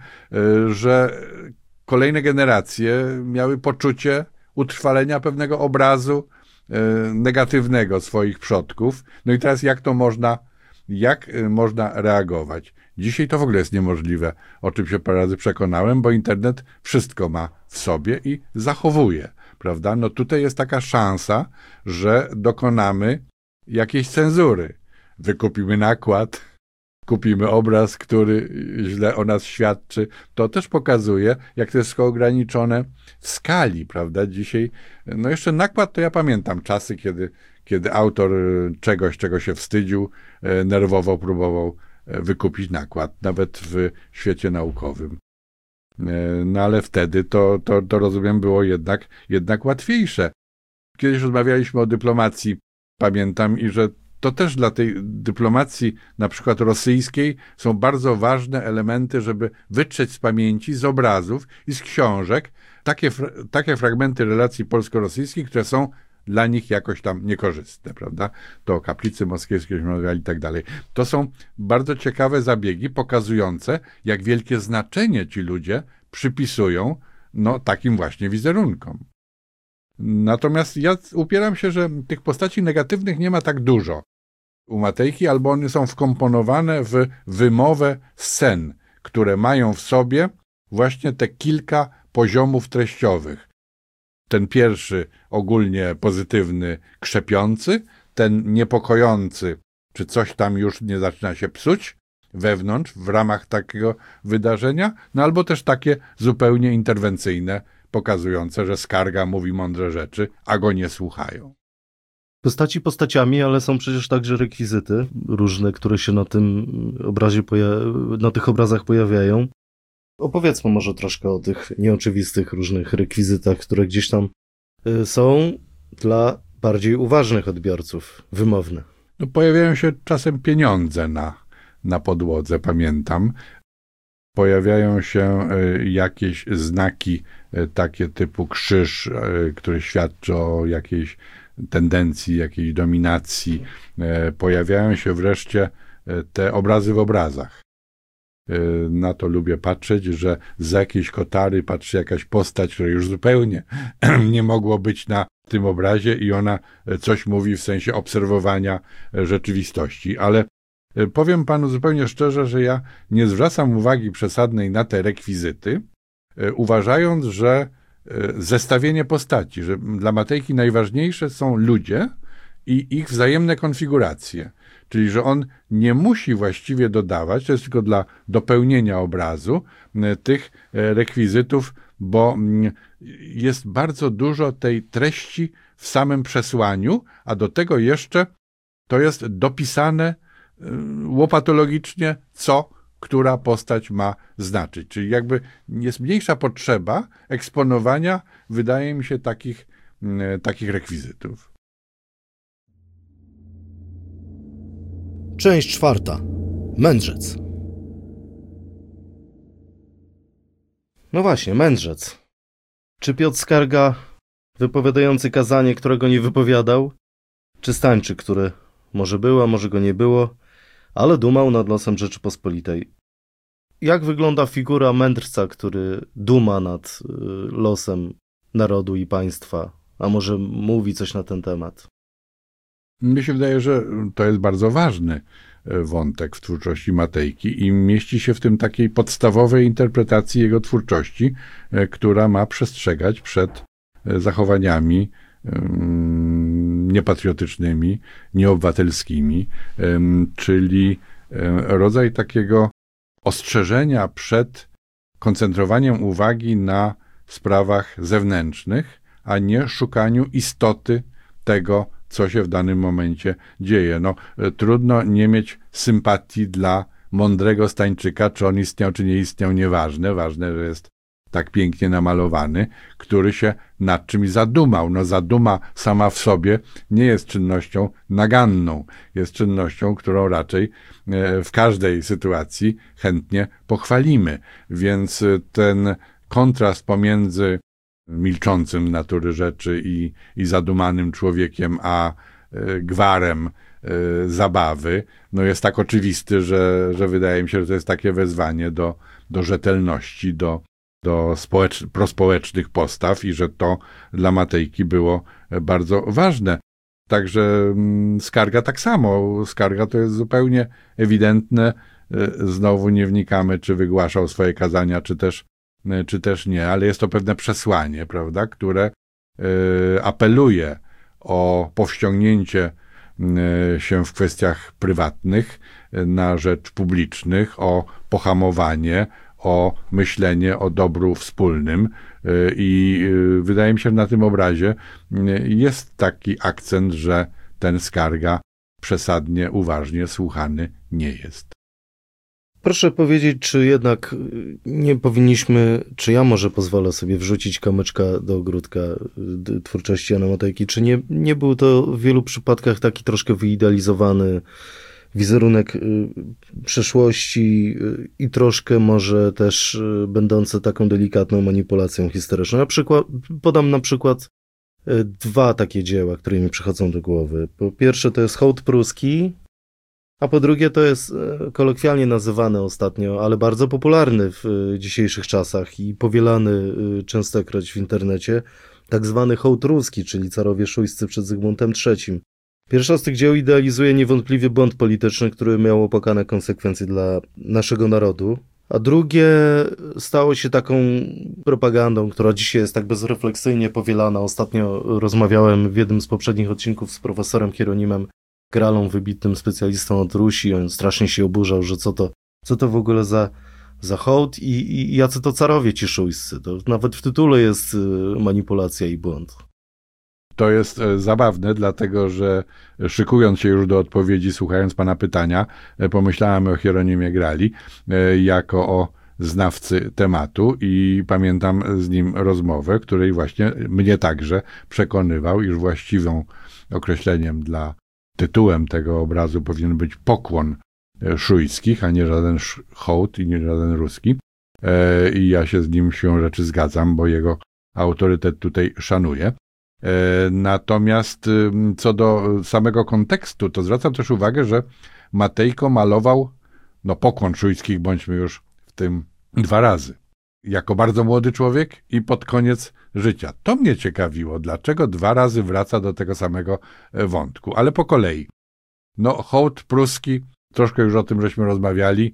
że kolejne generacje miały poczucie utrwalenia pewnego obrazu negatywnego swoich przodków. No i teraz jak można reagować? Dzisiaj to w ogóle jest niemożliwe, o czym się parę razy przekonałem, bo internet wszystko ma w sobie i zachowuje, prawda? No tutaj jest taka szansa, że dokonamy jakiejś cenzury. Wykupimy nakład, kupimy obraz, który źle o nas świadczy. To też pokazuje, jak to jest ograniczone w skali, prawda? Dzisiaj, no jeszcze nakład, to ja pamiętam czasy, kiedy autor czegoś, czego się wstydził, nerwowo próbował wykupić nakład, nawet w świecie naukowym. No ale wtedy to rozumiem, było jednak łatwiejsze. Kiedyś rozmawialiśmy o dyplomacji, pamiętam, i że to też dla tej dyplomacji, na przykład rosyjskiej, są bardzo ważne elementy, żeby wytrzeć z pamięci, z obrazów i z książek takie fragmenty relacji polsko-rosyjskich, które są dla nich jakoś tam niekorzystne, prawda? To o kaplicy moskiewskiej rozmawiali i tak dalej. To są bardzo ciekawe zabiegi pokazujące, jak wielkie znaczenie ci ludzie przypisują takim właśnie wizerunkom. Natomiast ja upieram się, że tych postaci negatywnych nie ma tak dużo u Matejki, albo one są wkomponowane w wymowę scen, które mają w sobie właśnie te kilka poziomów treściowych. Ten pierwszy ogólnie pozytywny, krzepiący, ten niepokojący, czy coś tam już nie zaczyna się psuć wewnątrz, w ramach takiego wydarzenia, no albo też takie zupełnie interwencyjne, pokazujące, że skarga mówi mądre rzeczy, a go nie słuchają. Postaci postaciami, ale są przecież także rekwizyty różne, które się na tym obrazie na tych obrazach pojawiają. Opowiedzmy może troszkę o tych nieoczywistych różnych rekwizytach, które gdzieś tam są dla bardziej uważnych odbiorców, wymowne. No, pojawiają się czasem pieniądze na podłodze, pamiętam. Pojawiają się jakieś znaki takie typu krzyż, który świadczy o jakiejś tendencji, jakiejś dominacji. Pojawiają się wreszcie te obrazy w obrazach. Na to lubię patrzeć, że z jakiejś kotary patrzy jakaś postać, która już zupełnie nie mogło być na tym obrazie i ona coś mówi w sensie obserwowania rzeczywistości. Ale powiem panu zupełnie szczerze, że ja nie zwracam uwagi przesadnej na te rekwizyty, uważając, że zestawienie postaci, że dla Matejki najważniejsze są ludzie i ich wzajemne konfiguracje. Czyli, że on nie musi właściwie dodawać, to jest tylko dla dopełnienia obrazu tych rekwizytów, bo jest bardzo dużo tej treści w samym przesłaniu, a do tego jeszcze to jest dopisane łopatologicznie, co która postać ma znaczyć. Czyli jakby jest mniejsza potrzeba eksponowania, wydaje mi się, takich rekwizytów. Część 4. Mędrzec. No właśnie, mędrzec. Czy Piotr Skarga, wypowiadający kazanie, którego nie wypowiadał? Czy Stańczyk, który może było, a może go nie było, ale dumał nad losem Rzeczypospolitej? Jak wygląda figura mędrca, który duma nad losem narodu i państwa? A może mówi coś na ten temat? Mnie się wydaje, że to jest bardzo ważny wątek w twórczości Matejki i mieści się w tym takiej podstawowej interpretacji jego twórczości, która ma przestrzegać przed zachowaniami niepatriotycznymi, nieobywatelskimi, czyli rodzaj takiego ostrzeżenia przed koncentrowaniem uwagi na sprawach zewnętrznych, a nie szukaniu istoty tego, co się w danym momencie dzieje. Trudno nie mieć sympatii dla mądrego Stańczyka, czy on istniał, czy nie istniał, nieważne. Ważne, że jest tak pięknie namalowany, który się nad czymś zadumał. Zaduma sama w sobie nie jest czynnością naganną. Jest czynnością, którą raczej w każdej sytuacji chętnie pochwalimy. Więc ten kontrast pomiędzy milczącym natury rzeczy i zadumanym człowiekiem, a gwarem zabawy, jest tak oczywisty, że wydaje mi się, że to jest takie wezwanie do rzetelności, do prospołecznych postaw i że to dla Matejki było bardzo ważne. Także Skarga tak samo. Skarga to jest zupełnie ewidentne. Znowu nie wnikamy, czy wygłaszał swoje kazania, czy też nie, ale jest to pewne przesłanie, prawda, które apeluje o powściągnięcie się w kwestiach prywatnych na rzecz publicznych, o pohamowanie, o myślenie o dobru wspólnym i wydaje mi się, że na tym obrazie jest taki akcent, że ten Skarga przesadnie uważnie słuchany nie jest. Proszę powiedzieć, czy jednak nie powinniśmy, czy ja może pozwolę sobie wrzucić kamyczka do ogródka twórczości Jana Matejki, czy nie był to w wielu przypadkach taki troszkę wyidealizowany wizerunek przeszłości i troszkę może też będący taką delikatną manipulacją historyczną. Podam na przykład dwa takie dzieła, które mi przychodzą do głowy. Po pierwsze to jest Hołd Pruski, a po drugie to jest kolokwialnie nazywany ostatnio, ale bardzo popularny w dzisiejszych czasach i powielany częstokroć w internecie, tak zwany Hołd Ruski, czyli carowie szujscy przed Zygmuntem III. Pierwsza z tych dzieł idealizuje niewątpliwie błąd polityczny, który miał opłakane konsekwencje dla naszego narodu, a drugie stało się taką propagandą, która dzisiaj jest tak bezrefleksyjnie powielana. Ostatnio rozmawiałem w jednym z poprzednich odcinków z profesorem Hieronimem Gralą, wybitnym specjalistą od Rusi. On strasznie się oburzał, że co to w ogóle za hołd i jacy to carowie ci szujscy. To nawet w tytule jest manipulacja i błąd. To jest zabawne, dlatego że szykując się już do odpowiedzi, słuchając pana pytania, pomyślałem o Hieronimie Grali jako o znawcy tematu i pamiętam z nim rozmowę, której właśnie mnie także przekonywał, iż właściwą określeniem tytułem tego obrazu powinien być pokłon szujskich, a nie żaden hołd i nie żaden ruski. I ja się z nim siłą rzeczy zgadzam, bo jego autorytet tutaj szanuję. Natomiast co do samego kontekstu, to zwracam też uwagę, że Matejko malował pokłon szujskich, bądźmy już w tym 2 razy. Jako bardzo młody człowiek i pod koniec życia. To mnie ciekawiło, dlaczego 2 razy wraca do tego samego wątku, ale po kolei. Hołd pruski, troszkę już o tym żeśmy rozmawiali,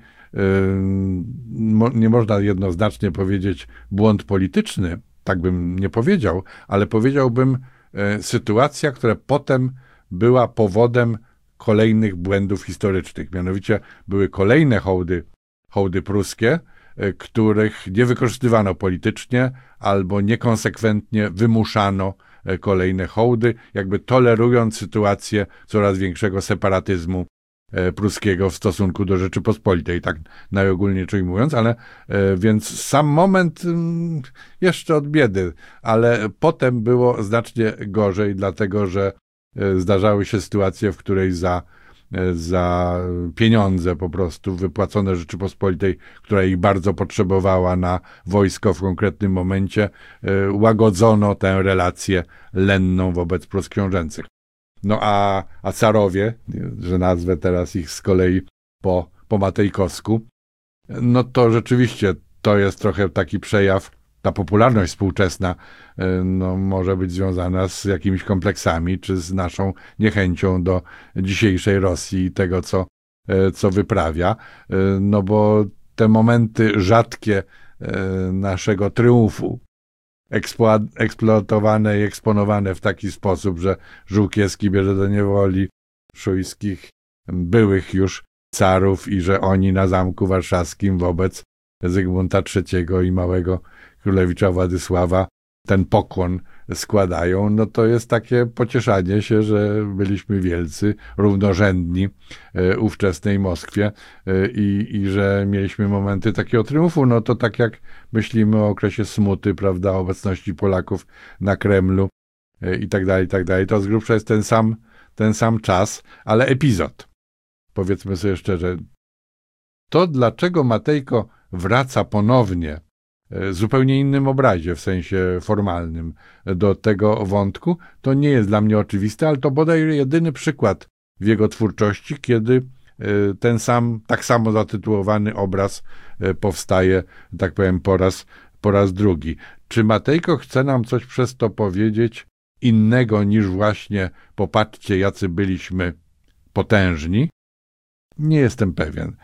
nie można jednoznacznie powiedzieć błąd polityczny, tak bym nie powiedział, ale powiedziałbym sytuacja, która potem była powodem kolejnych błędów historycznych. Mianowicie były kolejne hołdy pruskie, których nie wykorzystywano politycznie albo niekonsekwentnie wymuszano kolejne hołdy, jakby tolerując sytuację coraz większego separatyzmu pruskiego w stosunku do Rzeczypospolitej, tak najogólniej ujmując, ale więc sam moment jeszcze od biedy, ale potem było znacznie gorzej, dlatego że zdarzały się sytuacje, w której za pieniądze po prostu wypłacone Rzeczypospolitej, która ich bardzo potrzebowała na wojsko w konkretnym momencie, łagodzono tę relację lenną wobec Prus książęcych. No a carowie, że nazwę teraz ich z kolei po matejkowsku, no to rzeczywiście to jest trochę taki przejaw, ta popularność współczesna no, może być związana z jakimiś kompleksami, czy z naszą niechęcią do dzisiejszej Rosji i tego, co wyprawia, no bo te momenty rzadkie naszego triumfu, eksploatowane i eksponowane w taki sposób, że Żółkiewski bierze do niewoli szujskich byłych już carów i że oni na Zamku Warszawskim wobec Zygmunta III i małego królewicza Władysława ten pokłon składają, no to jest takie pocieszanie się, że byliśmy wielcy, równorzędni ówczesnej Moskwie i że mieliśmy momenty takiego triumfu, no to tak jak myślimy o okresie smuty, prawda, obecności Polaków na Kremlu i tak dalej, to z grubsza jest ten sam czas, ale epizod. Powiedzmy sobie szczerze, to dlaczego Matejko wraca ponownie w zupełnie innym obrazie, w sensie formalnym, do tego wątku, to nie jest dla mnie oczywiste, ale to bodaj jedyny przykład w jego twórczości, kiedy ten sam, tak samo zatytułowany obraz powstaje, tak powiem, po raz drugi. Czy Matejko chce nam coś przez to powiedzieć innego niż właśnie popatrzcie, jacy byliśmy potężni? Nie jestem pewien.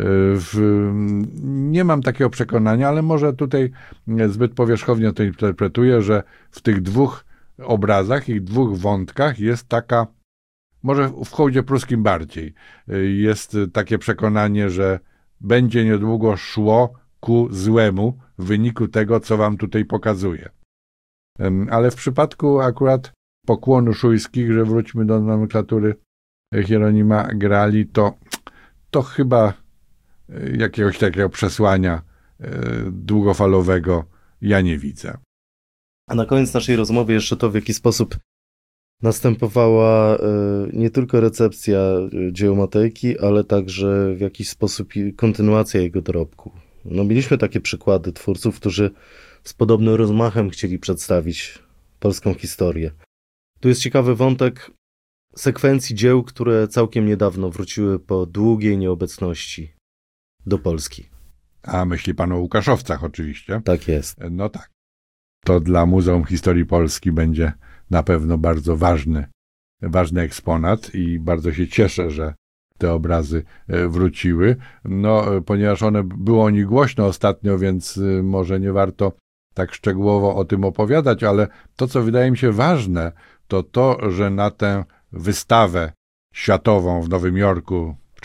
Nie mam takiego przekonania, ale może tutaj zbyt powierzchownie to interpretuję, że w tych dwóch obrazach i dwóch wątkach jest taka, może w hołdzie pruskim bardziej, jest takie przekonanie, że będzie niedługo szło ku złemu w wyniku tego, co wam tutaj pokazuję. Ale w przypadku akurat pokłonu szujskich, że wróćmy do nomenklatury Hieronima Grali, to chyba jakiegoś takiego przesłania długofalowego ja nie widzę. A na koniec naszej rozmowy jeszcze to, w jaki sposób następowała nie tylko recepcja dzieł Matejki, ale także w jakiś sposób kontynuacja jego dorobku. No, mieliśmy takie przykłady twórców, którzy z podobnym rozmachem chcieli przedstawić polską historię. Tu jest ciekawy wątek sekwencji dzieł, które całkiem niedawno wróciły po długiej nieobecności do Polski. A myśli pan o Łukaszowcach oczywiście? Tak jest. No tak. To dla Muzeum Historii Polski będzie na pewno bardzo ważny eksponat i bardzo się cieszę, że te obrazy wróciły. No, ponieważ było o nich głośno ostatnio, więc może nie warto tak szczegółowo o tym opowiadać, ale to, co wydaje mi się ważne, to, że na tę wystawę światową w Nowym Jorku w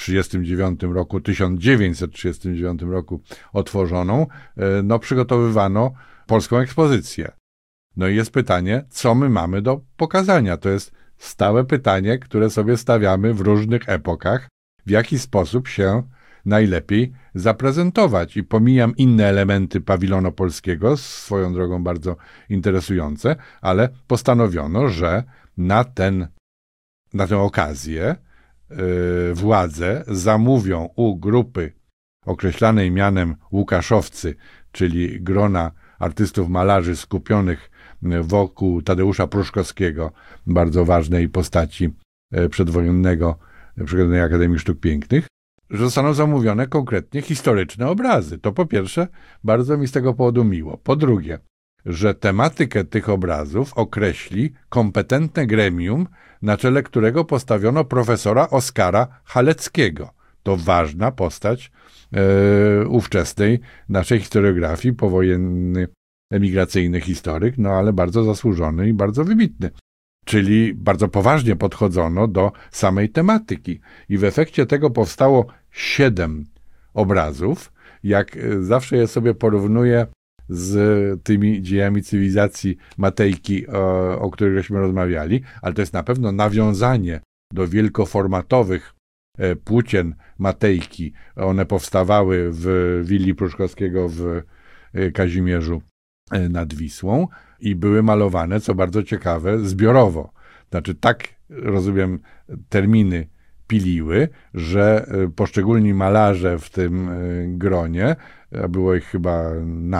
1939 roku otworzoną, no przygotowywano polską ekspozycję. No i jest pytanie, co my mamy do pokazania? To jest stałe pytanie, które sobie stawiamy w różnych epokach, w jaki sposób się najlepiej zaprezentować. I pomijam inne elementy pawilonu polskiego, swoją drogą bardzo interesujące, ale postanowiono, że na tę okazję władze zamówią u grupy określanej mianem Łukaszowcy, czyli grona artystów malarzy skupionych wokół Tadeusza Pruszkowskiego, bardzo ważnej postaci przedwojennej Akademii Sztuk Pięknych, że zostaną zamówione konkretnie historyczne obrazy. To po pierwsze bardzo mi z tego powodu miło. Po drugie, że tematykę tych obrazów określi kompetentne gremium, na czele którego postawiono profesora Oskara Haleckiego. To ważna postać ówczesnej naszej historiografii, powojenny, emigracyjny historyk, no ale bardzo zasłużony i bardzo wybitny. Czyli bardzo poważnie podchodzono do samej tematyki. I w efekcie tego powstało 7 obrazów. Jak zawsze je sobie porównuję z tymi dziejami cywilizacji Matejki, o których żeśmy rozmawiali, ale to jest na pewno nawiązanie do wielkoformatowych płócien Matejki. One powstawały w willi Pruszkowskiego w Kazimierzu nad Wisłą i były malowane, co bardzo ciekawe, zbiorowo. Znaczy tak, rozumiem, terminy piliły, że poszczególni malarze w tym gronie, a było ich chyba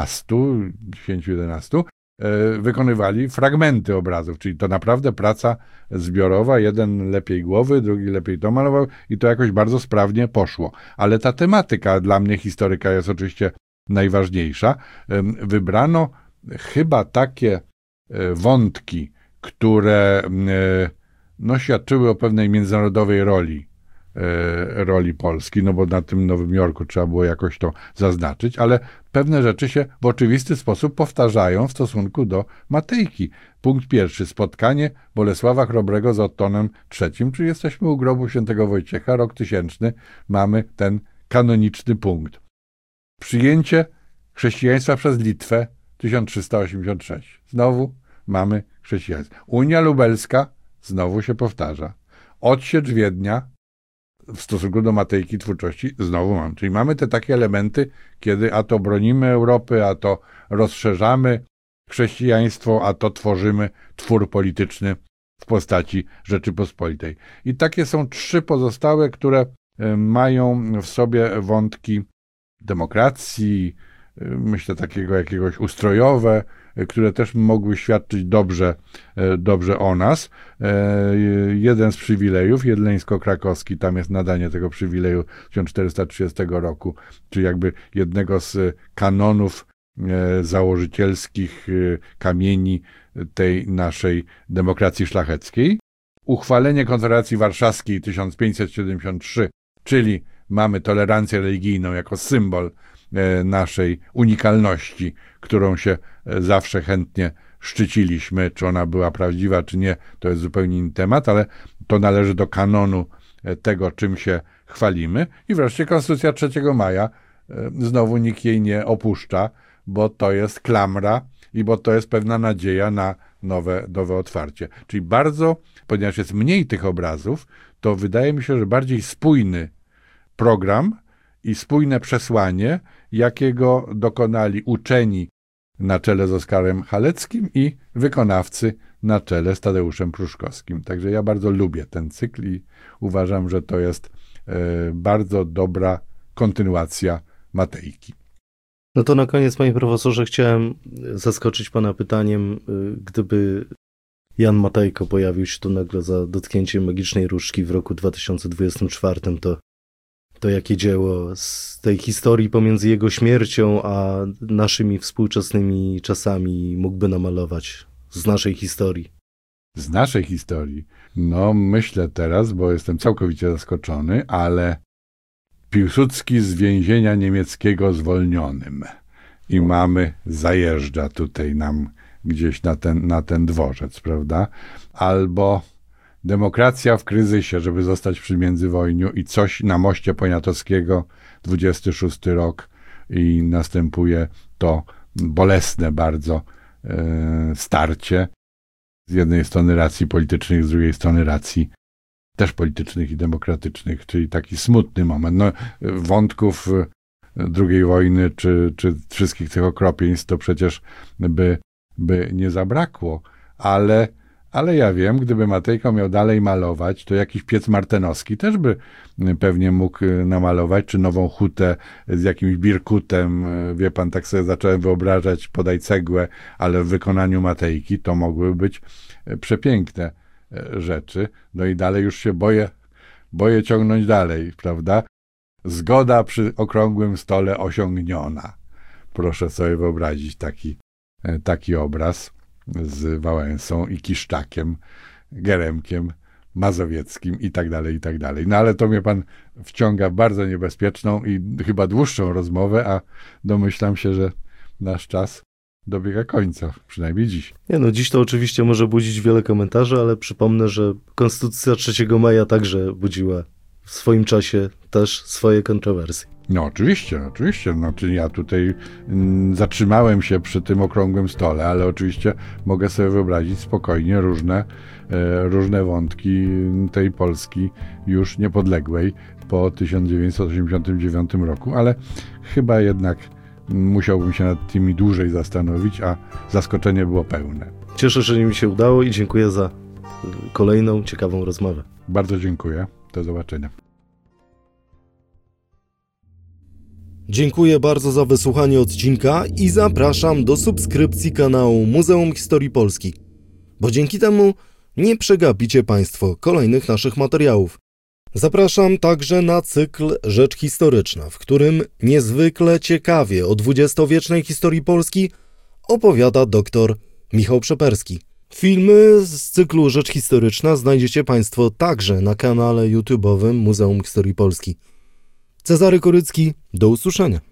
10-11, wykonywali fragmenty obrazów, czyli to naprawdę praca zbiorowa, jeden lepiej głowy, drugi lepiej to malował i to jakoś bardzo sprawnie poszło. Ale ta tematyka dla mnie, historyka, jest oczywiście najważniejsza. Wybrano chyba takie wątki, które świadczyły o pewnej międzynarodowej roli Polski, no bo na tym Nowym Jorku trzeba było jakoś to zaznaczyć, ale pewne rzeczy się w oczywisty sposób powtarzają w stosunku do Matejki. Punkt pierwszy, spotkanie Bolesława Chrobrego z Ottonem III, czyli jesteśmy u grobu świętego Wojciecha, rok 1000, mamy ten kanoniczny punkt. Przyjęcie chrześcijaństwa przez Litwę, 1386. Znowu mamy chrześcijaństwo. Unia Lubelska znowu się powtarza. Odsiecz Wiednia w stosunku do Matejki twórczości znowu mam. Czyli mamy te takie elementy, kiedy a to bronimy Europy, a to rozszerzamy chrześcijaństwo, a to tworzymy twór polityczny w postaci Rzeczypospolitej. I takie są 3 pozostałe, które mają w sobie wątki demokracji, myślę takiego jakiegoś ustrojowe, które też mogły świadczyć dobrze o nas. Jeden z przywilejów, jedleńsko-krakowski, tam jest nadanie tego przywileju 1430 roku, czyli jakby jednego z kanonów założycielskich kamieni tej naszej demokracji szlacheckiej. Uchwalenie Konfederacji Warszawskiej 1573, czyli mamy tolerancję religijną jako symbol naszej unikalności, którą się zawsze chętnie szczyciliśmy. Czy ona była prawdziwa, czy nie, to jest zupełnie inny temat, ale to należy do kanonu tego, czym się chwalimy. I wreszcie Konstytucja 3 maja, znowu nikt jej nie opuszcza, bo to jest klamra i bo to jest pewna nadzieja na nowe otwarcie. Czyli bardzo, ponieważ jest mniej tych obrazów, to wydaje mi się, że bardziej spójny program i spójne przesłanie, jakiego dokonali uczeni na czele z Oskarem Haleckim i wykonawcy na czele z Tadeuszem Pruszkowskim. Także ja bardzo lubię ten cykl i uważam, że to jest bardzo dobra kontynuacja Matejki. No to na koniec, panie profesorze, chciałem zaskoczyć pana pytaniem, gdyby Jan Matejko pojawił się tu nagle za dotknięciem magicznej różdżki w roku 2024, to jakie dzieło z tej historii pomiędzy jego śmiercią a naszymi współczesnymi czasami mógłby namalować z naszej historii? Z naszej historii? No myślę teraz, bo jestem całkowicie zaskoczony, ale Piłsudski z więzienia niemieckiego zwolnionym i zajeżdża tutaj nam gdzieś na ten dworzec, prawda? Albo demokracja w kryzysie, żeby zostać przy międzywojniu i coś na moście Poniatowskiego, 26 rok i następuje to bolesne bardzo starcie. Z jednej strony racji politycznych, z drugiej strony racji też politycznych i demokratycznych, czyli taki smutny moment. No, wątków II wojny, czy wszystkich tych okropieństw to przecież by nie zabrakło, ale ja wiem, gdyby Matejko miał dalej malować, to jakiś piec martenowski też by pewnie mógł namalować, czy nową hutę z jakimś birkutem. Wie pan, tak sobie zacząłem wyobrażać, podaj cegłę, ale w wykonaniu Matejki to mogłyby być przepiękne rzeczy. No i dalej już się boję ciągnąć dalej, prawda? Zgoda przy okrągłym stole osiągniona. Proszę sobie wyobrazić taki obraz z Wałęsą i Kiszczakiem, Geremkiem, Mazowieckim i tak dalej, i tak dalej. No ale to mnie pan wciąga w bardzo niebezpieczną i chyba dłuższą rozmowę, a domyślam się, że nasz czas dobiega końca, przynajmniej dziś. Dziś to oczywiście może budzić wiele komentarzy, ale przypomnę, że Konstytucja 3 maja także budziła w swoim czasie też swoje kontrowersje. No oczywiście. No, czyli ja tutaj zatrzymałem się przy tym okrągłym stole, ale oczywiście mogę sobie wyobrazić spokojnie różne wątki tej Polski już niepodległej po 1989 roku, ale chyba jednak musiałbym się nad tymi dłużej zastanowić, a zaskoczenie było pełne. Cieszę się, że mi się udało i dziękuję za kolejną ciekawą rozmowę. Bardzo dziękuję. Do zobaczenia. Dziękuję bardzo za wysłuchanie odcinka i zapraszam do subskrypcji kanału Muzeum Historii Polski, bo dzięki temu nie przegapicie Państwo kolejnych naszych materiałów. Zapraszam także na cykl Rzecz Historyczna, w którym niezwykle ciekawie o XX-wiecznej historii Polski opowiada dr Michał Przeperski. Filmy z cyklu Rzecz Historyczna znajdziecie Państwo także na kanale YouTube'owym Muzeum Historii Polski. Cezary Korycki, do usłyszenia.